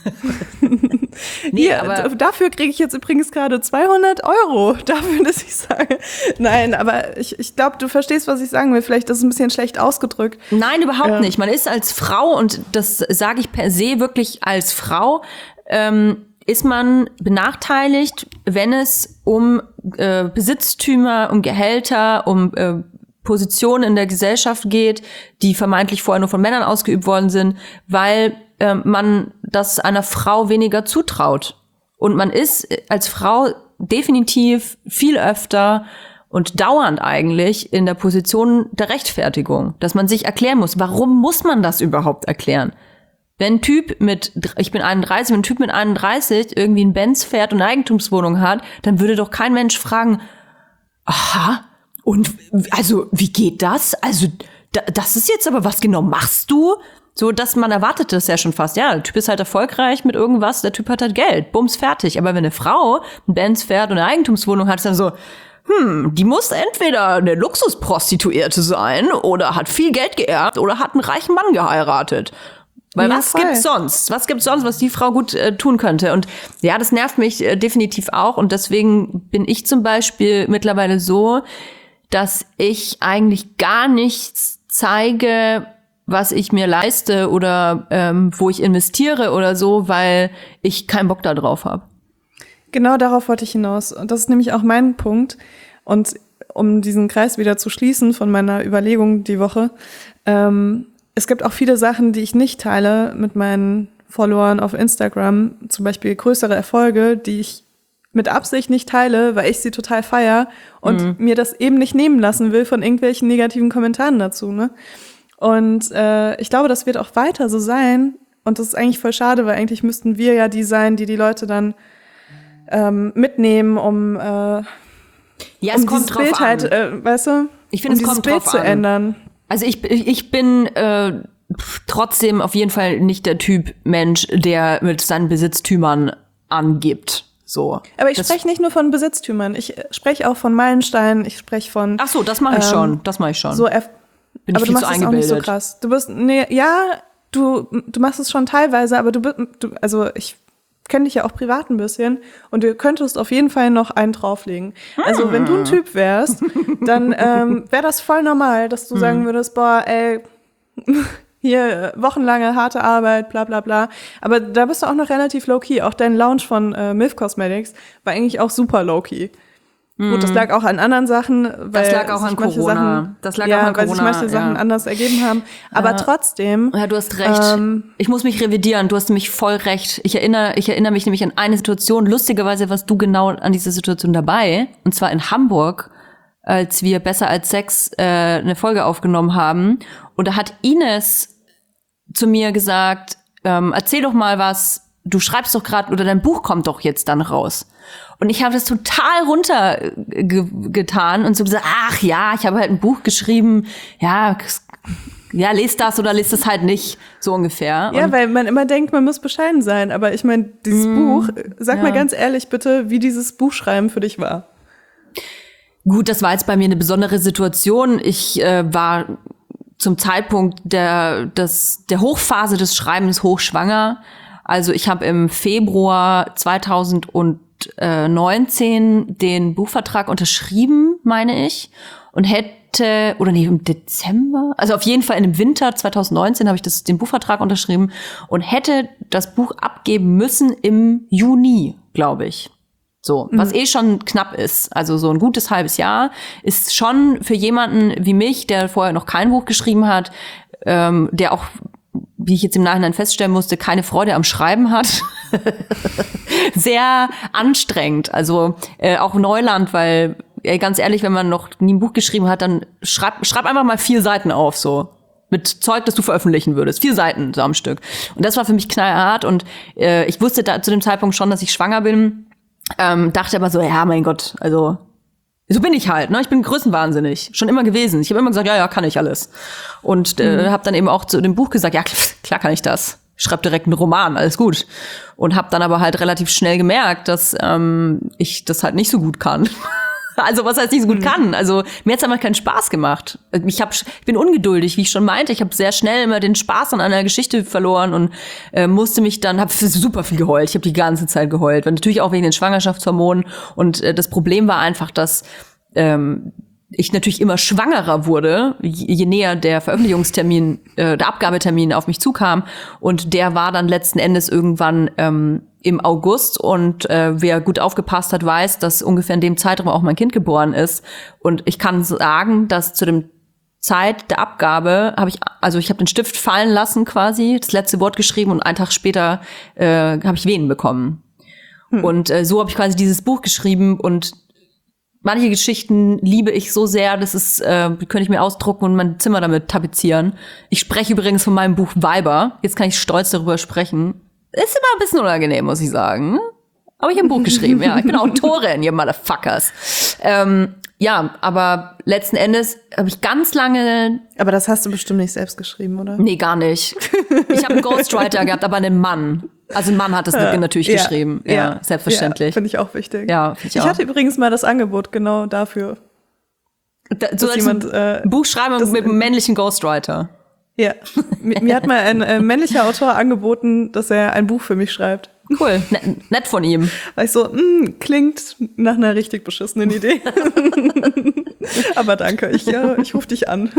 Nee, Hier, aber dafür kriege ich jetzt übrigens gerade zweihundert Euro, dafür, dass ich sage. Nein, aber ich, ich glaube, du verstehst, was ich sagen will. Vielleicht ist es ein bisschen schlecht ausgedrückt. Nein, überhaupt ja. nicht. Man ist als Frau, und das sage ich per se wirklich als Frau, ähm, ist man benachteiligt, wenn es um äh, Besitztümer, um Gehälter, um äh, Positionen in der Gesellschaft geht, die vermeintlich vorher nur von Männern ausgeübt worden sind, weil äh, man das einer Frau weniger zutraut. Und man ist als Frau definitiv viel öfter und dauernd eigentlich in der Position der Rechtfertigung, dass man sich erklären muss, warum muss man das überhaupt erklären? Wenn ein Typ mit, ich bin einunddreißig, wenn ein Typ mit einunddreißig irgendwie einen Benz fährt und eine Eigentumswohnung hat, dann würde doch kein Mensch fragen, aha, und also wie geht das? Also da, das ist jetzt aber, was genau machst du? So, dass man erwartet das ja schon fast. Ja, der Typ ist halt erfolgreich mit irgendwas, der Typ hat halt Geld, bums, fertig. Aber wenn eine Frau einen Benz fährt und eine Eigentumswohnung hat, ist dann so, hm, die muss entweder eine Luxusprostituierte sein oder hat viel Geld geerbt oder hat einen reichen Mann geheiratet. Weil ja, was voll. gibt's sonst? Was gibt's sonst, was die Frau gut äh, tun könnte? Und ja, das nervt mich äh, definitiv auch. Und deswegen bin ich zum Beispiel mittlerweile so, dass ich eigentlich gar nichts zeige, was ich mir leiste oder ähm, wo ich investiere oder so, weil ich keinen Bock da drauf habe. Genau darauf wollte ich hinaus. Und das ist nämlich auch mein Punkt. Und um diesen Kreis wieder zu schließen von meiner Überlegung die Woche, ähm, es gibt auch viele Sachen, die ich nicht teile mit meinen Followern auf Instagram, zum Beispiel größere Erfolge, die ich mit Absicht nicht teile, weil ich sie total feier und mhm. mir das eben nicht nehmen lassen will von irgendwelchen negativen Kommentaren dazu, ne? Und äh, ich glaube, das wird auch weiter so sein und das ist eigentlich voll schade, weil eigentlich müssten wir ja die sein, die die Leute dann ähm, mitnehmen, um, äh, ja, es um kommt dieses drauf Bild an. halt, äh, weißt du, ich finde, um es dieses kommt Bild drauf zu an. ändern. Also ich, ich bin äh, trotzdem auf jeden Fall nicht der Typ Mensch, der mit seinen Besitztümern angibt. So. Aber ich spreche nicht nur von Besitztümern, ich spreche auch von Meilensteinen, ich spreche von... Ach so, das mache ich ähm, schon, das mache ich schon. So erf- bin aber ich viel du machst zu es auch nicht so krass. Du bist, nee, ja, du, du machst es schon teilweise, aber du, du also ich kenne dich ja auch privat ein bisschen und du könntest auf jeden Fall noch einen drauflegen. Hm. Also wenn du ein Typ wärst, dann ähm, wäre das voll normal, dass du hm. sagen würdest, boah, ey, hier wochenlange harte Arbeit, bla bla bla. Aber da bist du auch noch relativ low-key. Auch dein Launch von äh, Milf Cosmetics war eigentlich auch super low-key. Mm. Gut, das lag auch an anderen Sachen, weil das lag auch an manche Corona. Sachen, das lag ja, auch an weil Corona, sich manche Sachen ja. anders ergeben haben. Aber ja. trotzdem. Ja, du hast recht. Ähm, ich muss mich revidieren. Du hast nämlich voll recht. Ich erinnere, ich erinnere mich nämlich an eine Situation. Lustigerweise warst du genau an dieser Situation dabei. Und zwar in Hamburg, als wir Besser als Sex äh, eine Folge aufgenommen haben. Und da hat Ines zu mir gesagt, ähm, erzähl doch mal was, du schreibst doch gerade, oder dein Buch kommt doch jetzt dann raus. Und ich habe das total runtergetan und so gesagt, ach ja, ich habe halt ein Buch geschrieben, ja, ja, lest das oder lest es halt nicht, so ungefähr. Ja, Und weil man immer denkt, man muss bescheiden sein. Aber ich meine, dieses mm, Buch, sag ja. mal ganz ehrlich bitte, wie dieses Buchschreiben für dich war. Gut, das war jetzt bei mir eine besondere Situation. Ich äh, war zum Zeitpunkt der, des, der Hochphase des Schreibens hochschwanger. Also ich habe im Februar zweitausendneunzehn den Buchvertrag unterschrieben, meine ich, und hätte, oder nee, im Dezember, also auf jeden Fall in dem Winter zweitausendneunzehn habe ich das, den Buchvertrag unterschrieben und hätte das Buch abgeben müssen im Juni, glaube ich. So, mhm. was eh schon knapp ist. Also so ein gutes halbes Jahr ist schon für jemanden wie mich, der vorher noch kein Buch geschrieben hat, ähm, der auch, wie ich jetzt im Nachhinein feststellen musste, keine Freude am Schreiben hat. Sehr anstrengend. Also äh, auch Neuland, weil, ey, ganz ehrlich, wenn man noch nie ein Buch geschrieben hat, dann schreib, schreib einfach mal vier Seiten auf, so. Mit Zeug, das du veröffentlichen würdest. Vier Seiten so am Stück. Und das war für mich knallhart. Und äh, ich wusste da zu dem Zeitpunkt schon, dass ich schwanger bin. Ähm, dachte aber so, ja, mein Gott, also so bin ich halt, ne? Ich bin größenwahnsinnig, schon immer gewesen. Ich habe immer gesagt, ja, ja, kann ich alles. Und äh, mhm. habe dann eben auch zu dem Buch gesagt, ja, klar kann ich das. Ich schreib direkt einen Roman, alles gut. Und habe dann aber halt relativ schnell gemerkt, dass ähm, ich das halt nicht so gut kann. Also was heißt nicht so gut kann? Also mir hat's einfach keinen Spaß gemacht. Ich, hab, ich bin ungeduldig, wie ich schon meinte. Ich habe sehr schnell immer den Spaß an einer Geschichte verloren und äh, musste mich dann, habe super viel geheult. Ich habe die ganze Zeit geheult. Und natürlich auch wegen den Schwangerschaftshormonen. Und äh, das Problem war einfach, dass ähm, ich natürlich immer schwangerer wurde, je, je näher der Veröffentlichungstermin, äh, der Abgabetermin auf mich zukam. Und der war dann letzten Endes irgendwann ähm, im August und äh, wer gut aufgepasst hat, weiß, dass ungefähr in dem Zeitraum auch mein Kind geboren ist. Und ich kann sagen, dass zu dem Zeit der Abgabe habe ich, also ich habe den Stift fallen lassen quasi, das letzte Wort geschrieben und einen Tag später äh, habe ich Wehen bekommen. Hm. Und äh, so habe ich quasi dieses Buch geschrieben und manche Geschichten liebe ich so sehr, das ist, äh, die könnte ich mir ausdrucken und mein Zimmer damit tapezieren. Ich spreche übrigens von meinem Buch Weiber. Jetzt kann ich stolz darüber sprechen. Ist immer ein bisschen unangenehm, muss ich sagen. Aber ich habe ein Buch geschrieben, ja. Ich bin Autorin, ihr Motherfuckers. Ähm, ja, aber letzten Endes habe ich ganz lange... Aber das hast du bestimmt nicht selbst geschrieben, oder? Nee, gar nicht. Ich habe einen Ghostwriter gehabt, aber einen Mann. Also ein Mann hat das ja, natürlich ja, geschrieben. Ja, ja selbstverständlich. Ja, finde ich auch wichtig. Ja, find ich, ich auch. hatte übrigens mal das Angebot genau dafür. Da, so als jemand, ein äh, Buch schreiben das, mit einem männlichen Ghostwriter. Ja, mir hat mal ein äh, männlicher Autor angeboten, dass er ein Buch für mich schreibt. Cool, Net, nett von ihm. Weil ich so, mh, klingt nach einer richtig beschissenen Idee. Aber danke, ich, ja, ich rufe dich an.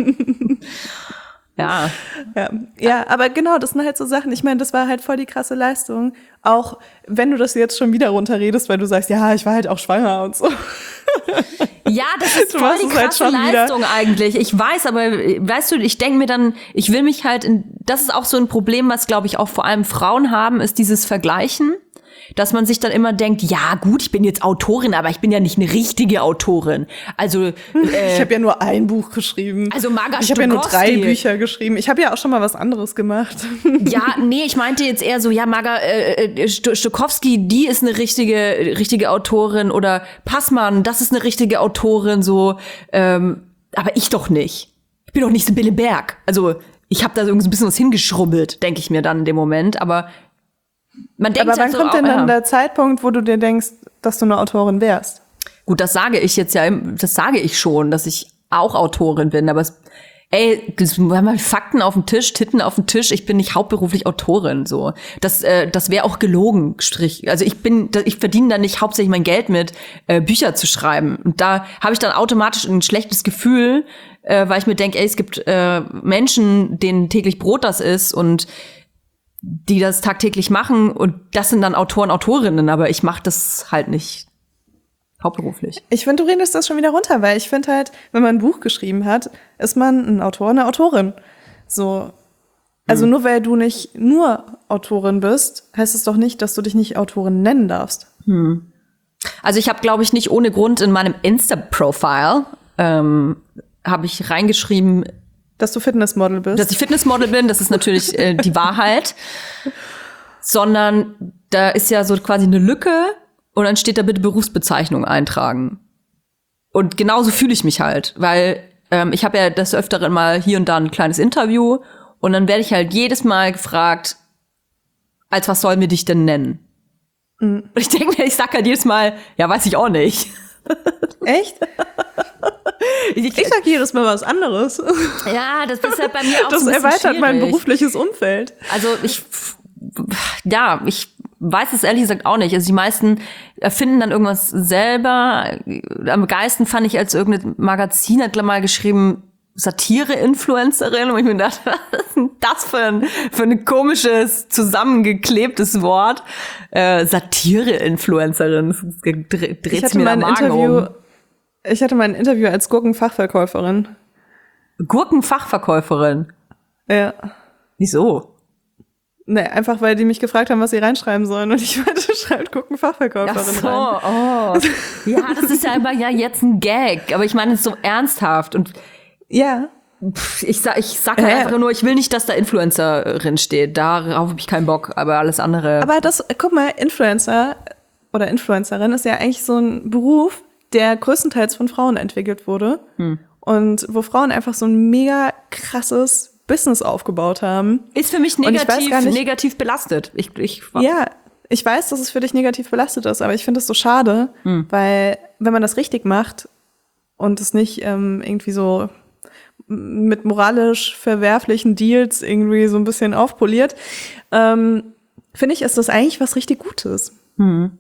Ja. ja. Ja, aber genau, das sind halt so Sachen. Ich meine, das war halt voll die krasse Leistung. Auch wenn du das jetzt schon wieder runterredest, weil du sagst, ja, ich war halt auch schwanger und so. Ja, das ist voll die krasse halt Leistung wieder. Eigentlich. Ich weiß, aber weißt du, ich denke mir dann, ich will mich halt, in, das ist auch so ein Problem, was glaube ich auch vor allem Frauen haben, ist dieses Vergleichen. Dass man sich dann immer denkt, ja gut, ich bin jetzt Autorin, aber ich bin ja nicht eine richtige Autorin. Also äh, ich habe ja nur ein Buch geschrieben. Also Marga Ich habe ja nur drei Bücher geschrieben. Ich habe ja auch schon mal was anderes gemacht. Ja, nee, ich meinte jetzt eher so, ja, Marga äh, Stokowski, die ist eine richtige richtige Autorin oder Passmann, das ist eine richtige Autorin, so. Ähm, aber ich doch nicht. Ich bin doch nicht Sibylle Berg. Also ich habe da so ein bisschen was hingeschrubbelt, denke ich mir dann in dem Moment. Aber man denkt Aber wann halt so, kommt denn oh, dann ja. der Zeitpunkt, wo du dir denkst, dass du eine Autorin wärst? Gut, das sage ich jetzt ja, das sage ich schon, dass ich auch Autorin bin, aber es, ey, wir haben halt Fakten auf dem Tisch, Titten auf dem Tisch, ich bin nicht hauptberuflich Autorin, so. Das, äh, das wäre auch gelogen, Strich. Also ich bin, ich verdiene da nicht hauptsächlich mein Geld mit, äh, Bücher zu schreiben. Und da habe ich dann automatisch ein schlechtes Gefühl, äh, weil ich mir denke, ey, es gibt äh, Menschen, denen täglich Brot das ist und die das tagtäglich machen und das sind dann Autoren, Autorinnen, aber ich mache das halt nicht hauptberuflich. Ich finde, du redest das schon wieder runter, weil ich finde halt, wenn man ein Buch geschrieben hat, ist man ein Autor, eine Autorin. So, also hm. nur weil du nicht nur Autorin bist, heißt es doch nicht, dass du dich nicht Autorin nennen darfst. Hm. Also ich habe, glaube ich, nicht ohne Grund in meinem Insta-Profile ähm, habe ich reingeschrieben, dass du Fitnessmodel bist. Dass ich Fitnessmodel bin, das ist natürlich äh, die Wahrheit. Sondern da ist ja so quasi eine Lücke und dann steht da bitte Berufsbezeichnung eintragen. Und genauso fühle ich mich halt, weil ähm, ich habe ja des Öfteren mal hier und da ein kleines Interview und dann werde ich halt jedes Mal gefragt, als was sollen wir dich denn nennen? Mhm. Und ich denke mir, ich sag halt jedes Mal, ja, weiß ich auch nicht. Echt? Ich, ich sag jedes Mal was anderes. Ja, das ist halt bei mir auch das so ein bisschen erweitert schwierig. Mein berufliches Umfeld. Also ich, ja, ich weiß es ehrlich gesagt auch nicht. Also die meisten erfinden dann irgendwas selber. Am geilsten fand ich, als irgendein Magazin hat mal geschrieben, Satire-Influencerin, und ich mir dachte, was ist denn das für ein, für ein komisches, zusammengeklebtes Wort? Äh, Satire-Influencerin. Dreht ich sich mir der Magen Interview, um. Ich hatte mein Interview als Gurkenfachverkäuferin. Gurkenfachverkäuferin? Ja. Wieso? Nee, einfach weil die mich gefragt haben, was sie reinschreiben sollen, und ich meinte, schreibt Gurkenfachverkäuferin Ach so, rein. Oh. Ja, das ist ja aber ja jetzt ein Gag, aber ich meine es so ernsthaft und ja. Ich sag, ich sag halt äh. einfach nur, ich will nicht, dass da Influencerin steht. Darauf habe ich keinen Bock, aber alles andere. Aber das, guck mal, Influencer oder Influencerin ist ja eigentlich so ein Beruf, der größtenteils von Frauen entwickelt wurde. Hm. Und wo Frauen einfach so ein mega krasses Business aufgebaut haben. Ist für mich negativ, nicht, negativ belastet. Ich, ich, ja, ich weiß, dass es für dich negativ belastet ist, aber ich finde es so schade, hm. weil wenn man das richtig macht und es nicht ähm, irgendwie so mit moralisch verwerflichen Deals irgendwie so ein bisschen aufpoliert, ähm, finde ich, ist das eigentlich was richtig Gutes. Hm.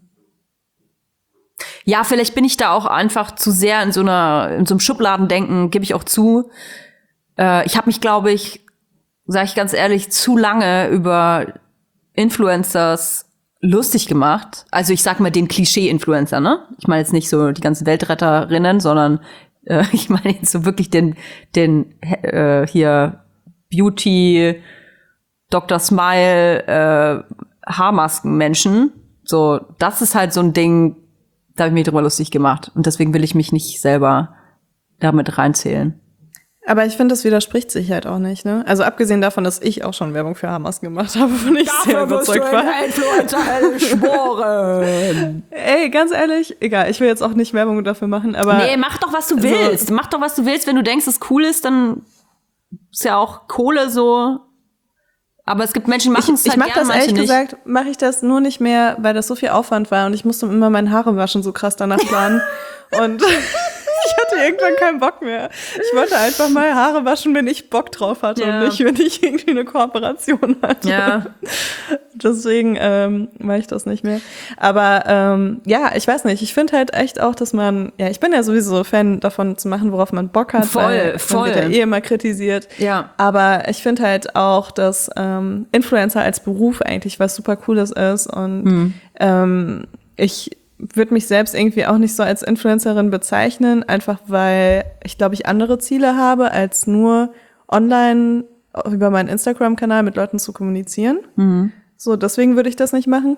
Ja, vielleicht bin ich da auch einfach zu sehr in so einer, in so einem Schubladendenken, gebe ich auch zu. Äh, ich habe mich, glaube ich, sage ich ganz ehrlich, zu lange über Influencers lustig gemacht. Also ich sag mal den Klischee-Influencer, ne? Ich meine jetzt nicht so die ganzen Weltretterinnen, sondern äh, ich meine jetzt so wirklich den, den äh, hier Beauty, Doktor Smile, äh, Haarmasken-Menschen. So, das ist halt so ein Ding, da habe ich mich drüber lustig gemacht. Und deswegen will ich mich nicht selber damit reinzählen. Aber ich finde, das widerspricht sich halt auch nicht, ne? Also abgesehen davon, dass ich auch schon Werbung für Haarmasken gemacht habe, von ich Dafür sehr überzeugt war. Influencer schworen. Ey, ganz ehrlich, egal, ich will jetzt auch nicht Werbung dafür machen, aber... Nee, mach doch, was du willst. So. Mach doch, was du willst. Wenn du denkst, es cool ist, dann ist ja auch Kohle so. Aber es gibt Menschen, die machen es halt Ich mach gern, das ehrlich nicht. gesagt, mache ich das nur nicht mehr, weil das so viel Aufwand war und ich musste immer meine Haare waschen, so krass danach planen. Und ich hatte irgendwann keinen Bock mehr. Ich wollte einfach mal Haare waschen, wenn ich Bock drauf hatte ja. und nicht, wenn ich irgendwie eine Kooperation hatte. Ja. Deswegen ähm, mache ich das nicht mehr. Aber ähm, ja, ich weiß nicht. Ich finde halt echt auch, dass man, ja, ich bin ja sowieso Fan davon zu machen, worauf man Bock hat. Voll, weil voll. Man wird ja eh immer kritisiert. Ja. Aber ich finde halt auch, dass ähm, Influencer als Beruf eigentlich was super Cooles ist. Und hm. ähm, ich würde mich selbst irgendwie auch nicht so als Influencerin bezeichnen, einfach weil ich, glaube ich, andere Ziele habe, als nur online über meinen Instagram-Kanal mit Leuten zu kommunizieren. Mhm. So, deswegen würde ich das nicht machen.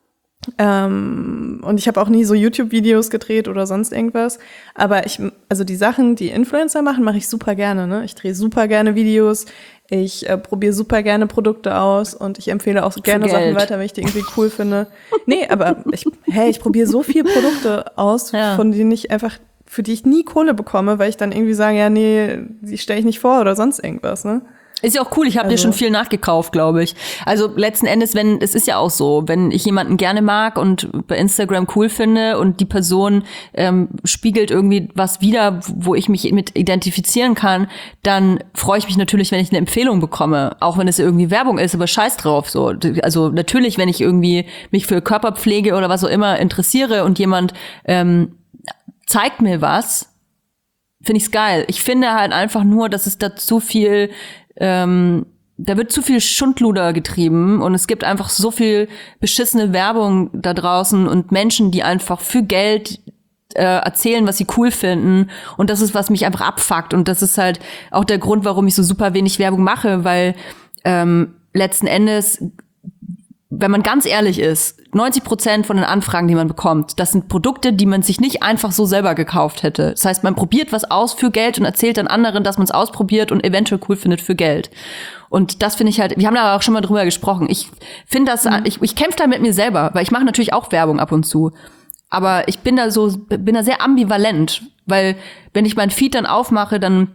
Ähm, und ich habe auch nie so YouTube-Videos gedreht oder sonst irgendwas. Aber ich, also die Sachen, die Influencer machen, mache ich super gerne, ne? Ich drehe super gerne Videos. Ich äh, probiere super gerne Produkte aus und ich empfehle auch gerne Sachen weiter, wenn ich die irgendwie cool finde. Nee, aber ich, hey, ich probiere so viele Produkte aus, ja. von denen ich einfach, für die ich nie Kohle bekomme, weil ich dann irgendwie sage, ja, nee, die stelle ich nicht vor oder sonst irgendwas, ne? Ist ja auch cool, ich habe also. dir schon viel nachgekauft, glaube ich. Also letzten Endes, wenn, es ist ja auch so, wenn ich jemanden gerne mag und bei Instagram cool finde und die Person ähm, spiegelt irgendwie was wider, wo ich mich mit identifizieren kann, dann freue ich mich natürlich, wenn ich eine Empfehlung bekomme, auch wenn es irgendwie Werbung ist, aber scheiß drauf. So. Also natürlich, wenn ich irgendwie mich für Körperpflege oder was auch immer interessiere und jemand ähm, zeigt mir was, finde ich's geil. Ich finde halt einfach nur, dass es da zu viel Ähm, da wird zu viel Schundluder getrieben und es gibt einfach so viel beschissene Werbung da draußen und Menschen, die einfach für Geld äh, erzählen, was sie cool finden, und das ist, was mich einfach abfuckt, und das ist halt auch der Grund, warum ich so super wenig Werbung mache, weil ähm, letzten Endes, wenn man ganz ehrlich ist, neunzig Prozent von den Anfragen, die man bekommt, das sind Produkte, die man sich nicht einfach so selber gekauft hätte. Das heißt, man probiert was aus für Geld und erzählt dann anderen, dass man es ausprobiert und eventuell cool findet für Geld. Und das finde ich halt, wir haben da auch schon mal drüber gesprochen. Ich finde das, mhm. ich, ich kämpfe da mit mir selber, weil ich mache natürlich auch Werbung ab und zu. Aber ich bin da so, bin da sehr ambivalent, weil wenn ich meinen Feed dann aufmache, dann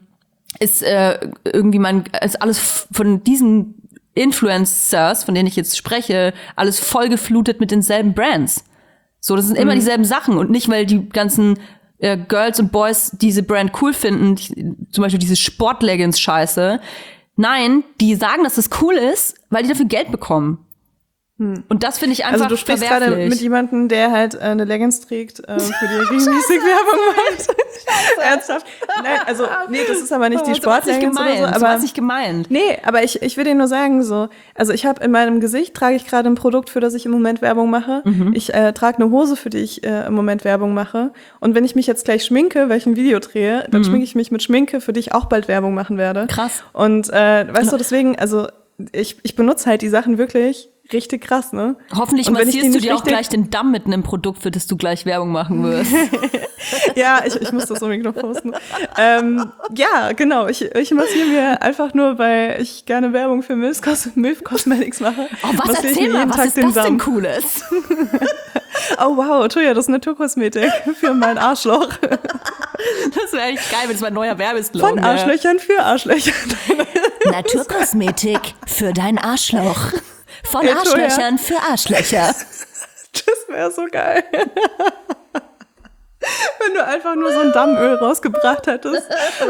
ist äh, irgendwie man ist alles f- von diesen Influencers, von denen ich jetzt spreche, alles vollgeflutet mit denselben Brands. So, das sind immer mhm. dieselben Sachen und nicht, weil die ganzen äh, Girls und Boys diese Brand cool finden, die, zum Beispiel diese Sport-Leggings-Scheiße. Nein, die sagen, dass das cool ist, weil die dafür Geld bekommen. Hm. Und das finde ich einfach Also du sprichst gerade mit jemandem, der halt äh, eine Leggings trägt, äh, für die er regelmäßig Werbung macht. Ernsthaft? Nein, also nee, das ist aber nicht die Sportleggings oder so. Aber so was ich gemeint. Nee, aber ich, ich will dir nur sagen so, also ich habe in meinem Gesicht, trage ich gerade ein Produkt, für das ich im Moment Werbung mache. Mhm. Ich äh, trage eine Hose, für die ich äh, im Moment Werbung mache. Und wenn ich mich jetzt gleich schminke, weil ich ein Video drehe, dann mhm. schminke ich mich mit Schminke, für die ich auch bald Werbung machen werde. Krass. Und äh, weißt du, deswegen, also ich, ich benutze halt die Sachen wirklich richtig krass, ne? Hoffentlich massierst du dir auch gleich den Damm mit einem Produkt, für das du gleich Werbung machen wirst. Ja, ich, ich muss das unbedingt noch posten. ähm, ja, genau. Ich, ich massiere mir einfach nur, weil ich gerne Werbung für Milf, Cos- Milf Cosmetics mache. Oh, was erzähl mal, was Tag ist das Damm. Denn Cooles? Oh wow, Toja, das ist Naturkosmetik für mein Arschloch. Das wäre echt geil, wenn es mal ein neuer Werbeslogan Von Arschlöchern für Arschlöcher. Naturkosmetik für dein Arschloch. Von hey, Arschlöchern Toja. Für Arschlöcher. Das wäre so geil. Wenn du einfach nur so ein Dammöl rausgebracht hättest.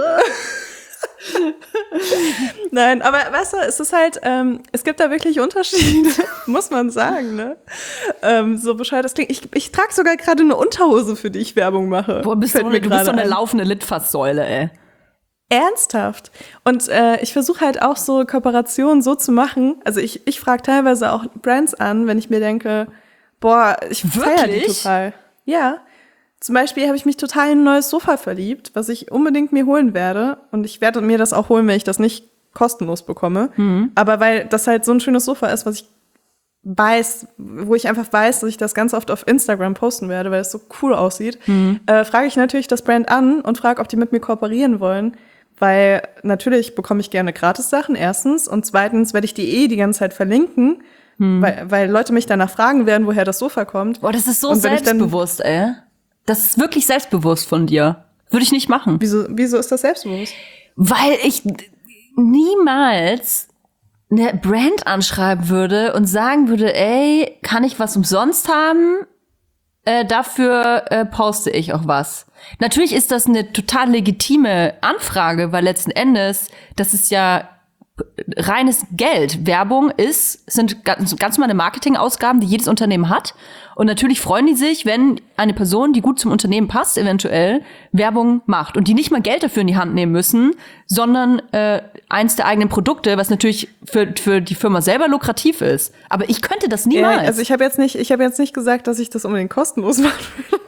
Nein, aber weißt du, es ist halt, ähm, es gibt da wirklich Unterschiede, muss man sagen, ne? Ähm, so bescheuert das klingt. Ich, ich trage sogar gerade eine Unterhose, für die ich Werbung mache. Boah, bist du, du bist so eine ein. laufende Litfaßsäule, ey. Ernsthaft. Und äh, ich versuche halt auch so Kooperationen so zu machen. Also ich, ich frage teilweise auch Brands an, wenn ich mir denke, boah, ich feiere die total. Ja. Zum Beispiel habe ich mich total in ein neues Sofa verliebt, was ich unbedingt mir holen werde. Und ich werde mir das auch holen, wenn ich das nicht kostenlos bekomme. Mhm. Aber weil das halt so ein schönes Sofa ist, was ich weiß, wo ich einfach weiß, dass ich das ganz oft auf Instagram posten werde, weil es so cool aussieht, mhm. äh, frage ich natürlich das Brand an und frage, ob die mit mir kooperieren wollen. Weil natürlich bekomme ich gerne Gratis-Sachen, erstens. Und zweitens werde ich die eh die ganze Zeit verlinken, hm. weil, weil Leute mich danach fragen werden, woher das Sofa kommt. Boah, das ist so selbstbewusst, ey. Das ist wirklich selbstbewusst von dir. Würde ich nicht machen. Wieso, wieso ist das selbstbewusst? Weil ich niemals eine Brand anschreiben würde und sagen würde, ey, kann ich was umsonst haben? Äh, dafür äh, poste ich auch was. Natürlich ist das eine total legitime Anfrage, weil letzten Endes, das ist ja reines Geld. Werbung ist, sind ganz, ganz normale Marketingausgaben, die jedes Unternehmen hat. Und natürlich freuen die sich, wenn eine Person, die gut zum Unternehmen passt, eventuell Werbung macht. Und die nicht mal Geld dafür in die Hand nehmen müssen, sondern äh, eins der eigenen Produkte, was natürlich für, für die Firma selber lukrativ ist. Aber ich könnte das niemals. Ja, also ich habe jetzt nicht, ich habe jetzt nicht gesagt, dass ich das unbedingt kostenlos mache.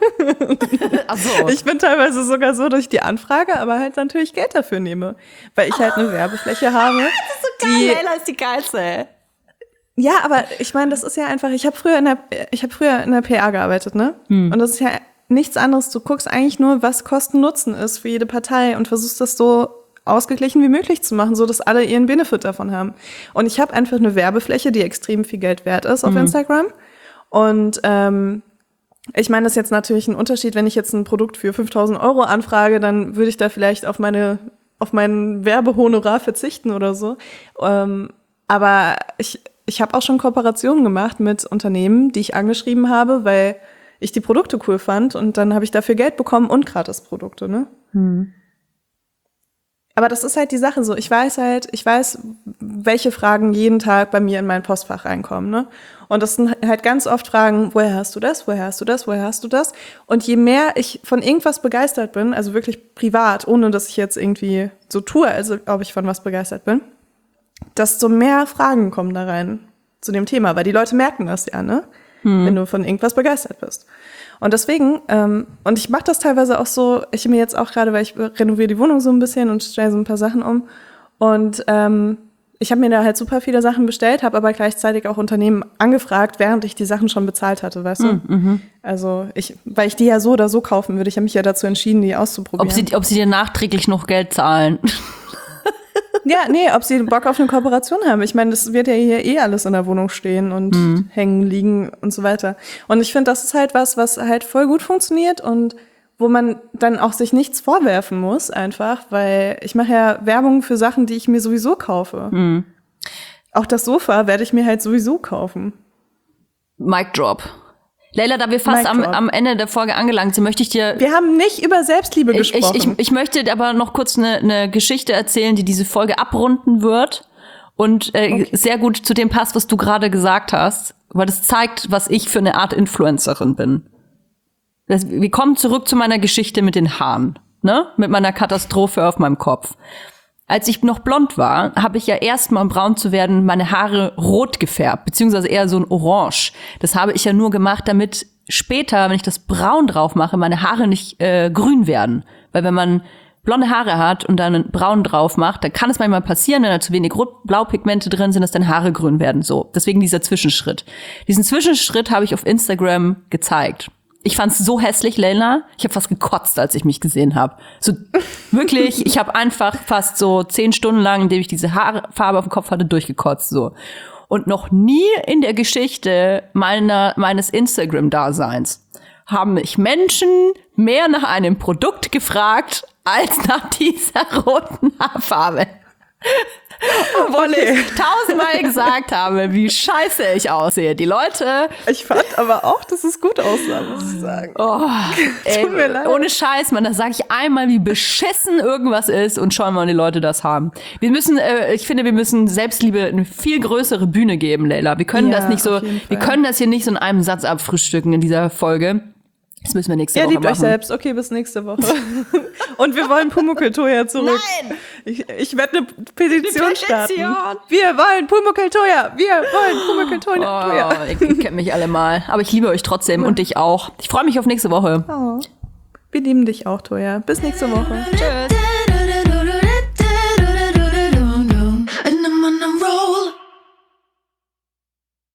Ach so. Ich bin teilweise sogar so, dass ich die anfrage, aber halt natürlich Geld dafür nehme. Weil ich halt eine Werbefläche habe. Das ist so geil, Leila ist die geilste. Ja, aber ich meine, das ist ja einfach, ich habe früher in der ich habe früher in der P R gearbeitet, ne? Hm. Und das ist ja nichts anderes. Du guckst eigentlich nur, was Kosten-Nutzen ist für jede Partei und versuchst das so ausgeglichen wie möglich zu machen, so dass alle ihren Benefit davon haben. Und ich habe einfach eine Werbefläche, die extrem viel Geld wert ist auf mhm. Instagram. Und ähm, ich meine, das ist jetzt natürlich ein Unterschied, wenn ich jetzt ein Produkt für fünftausend Euro anfrage, dann würde ich da vielleicht auf meine auf mein Werbehonorar verzichten oder so. Ähm, aber ich Ich habe auch schon Kooperationen gemacht mit Unternehmen, die ich angeschrieben habe, weil ich die Produkte cool fand und dann habe ich dafür Geld bekommen und Gratisprodukte, ne? Hm. Aber das ist halt die Sache so. Ich weiß halt, ich weiß, welche Fragen jeden Tag bei mir in mein Postfach reinkommen, ne? Und das sind halt ganz oft Fragen, woher hast du das, woher hast du das, woher hast du das? Und je mehr ich von irgendwas begeistert bin, also wirklich privat, ohne dass ich jetzt irgendwie so tue, als ob ich von was begeistert bin, desto mehr Fragen kommen da rein zu dem Thema, weil die Leute merken das ja, ne? Hm. Wenn du von irgendwas begeistert bist. Und deswegen, ähm, und ich mache das teilweise auch so, ich mir jetzt auch gerade, weil ich renoviere die Wohnung so ein bisschen und stelle so ein paar Sachen um und ähm, ich habe mir da halt super viele Sachen bestellt, habe aber gleichzeitig auch Unternehmen angefragt, während ich die Sachen schon bezahlt hatte, weißt du? Mhm. Also ich, weil ich die ja so oder so kaufen würde, ich habe mich ja dazu entschieden, die auszuprobieren. Ob sie, ob sie dir nachträglich noch Geld zahlen? Ja, nee, ob sie Bock auf eine Kooperation haben. Ich meine, das wird ja hier eh alles in der Wohnung stehen und mhm. hängen, liegen und so weiter. Und ich finde, das ist halt was, was halt voll gut funktioniert und wo man dann auch sich nichts vorwerfen muss einfach, weil ich mache ja Werbung für Sachen, die ich mir sowieso kaufe. Mhm. Auch das Sofa werde ich mir halt sowieso kaufen. Mic Drop. Leila, da wir fast am, am Ende der Folge angelangt sind, möchte ich dir... Wir haben nicht über Selbstliebe ich, gesprochen. Ich, ich, ich möchte aber noch kurz eine, eine Geschichte erzählen, die diese Folge abrunden wird und äh, okay. sehr gut zu dem passt, was du gerade gesagt hast, weil das zeigt, was ich für eine Art Influencerin bin. Das, wir kommen zurück zu meiner Geschichte mit den Haaren, ne? Mit meiner Katastrophe auf meinem Kopf. Als ich noch blond war, habe ich ja erstmal, um braun zu werden, meine Haare rot gefärbt, beziehungsweise eher so ein Orange. Das habe ich ja nur gemacht, damit später, wenn ich das braun drauf mache, meine Haare nicht äh, grün werden. Weil wenn man blonde Haare hat und dann braun drauf macht, dann kann es manchmal passieren, wenn da zu wenig Rot-Blau-Pigmente drin sind, dass dann Haare grün werden. So, deswegen dieser Zwischenschritt. Diesen Zwischenschritt habe ich auf Instagram gezeigt. Ich fand's so hässlich, Leila. Ich habe fast gekotzt, als ich mich gesehen habe. So wirklich, ich habe einfach fast so zehn Stunden lang, indem ich diese Haarfarbe auf dem Kopf hatte, durchgekotzt so. Und noch nie in der Geschichte meiner meines Instagram-Daseins haben mich Menschen mehr nach einem Produkt gefragt als nach dieser roten Haarfarbe. Obwohl okay. ich tausendmal gesagt habe, wie scheiße ich aussehe. Die Leute... Ich fand aber auch, dass es gut aussah, muss ich sagen. Oh, ey, Tut mir leid. Ohne Scheiß, man, da sage ich einmal, wie beschissen irgendwas ist und schauen mal, wie die Leute das haben. Wir müssen, äh, ich finde, wir müssen Selbstliebe eine viel größere Bühne geben, Leila. Wir können ja, das nicht so, wir können das hier nicht so in einem Satz abfrühstücken in dieser Folge. Das müssen wir nächste ja, Woche machen. Ja, liebt euch selbst. Okay, bis nächste Woche. Und wir wollen Pumuckl-Toya zurück. Nein! Ich, ich werde eine Petition, Petition starten. Wir wollen Pumuckl-Toya. Wir wollen Pumuckl-Toya. Oh, ihr kennt mich alle mal. Aber ich liebe euch trotzdem ja. und dich auch. Ich freue mich auf nächste Woche. Oh. Wir lieben dich auch, Toya. Bis nächste Woche. Tschüss.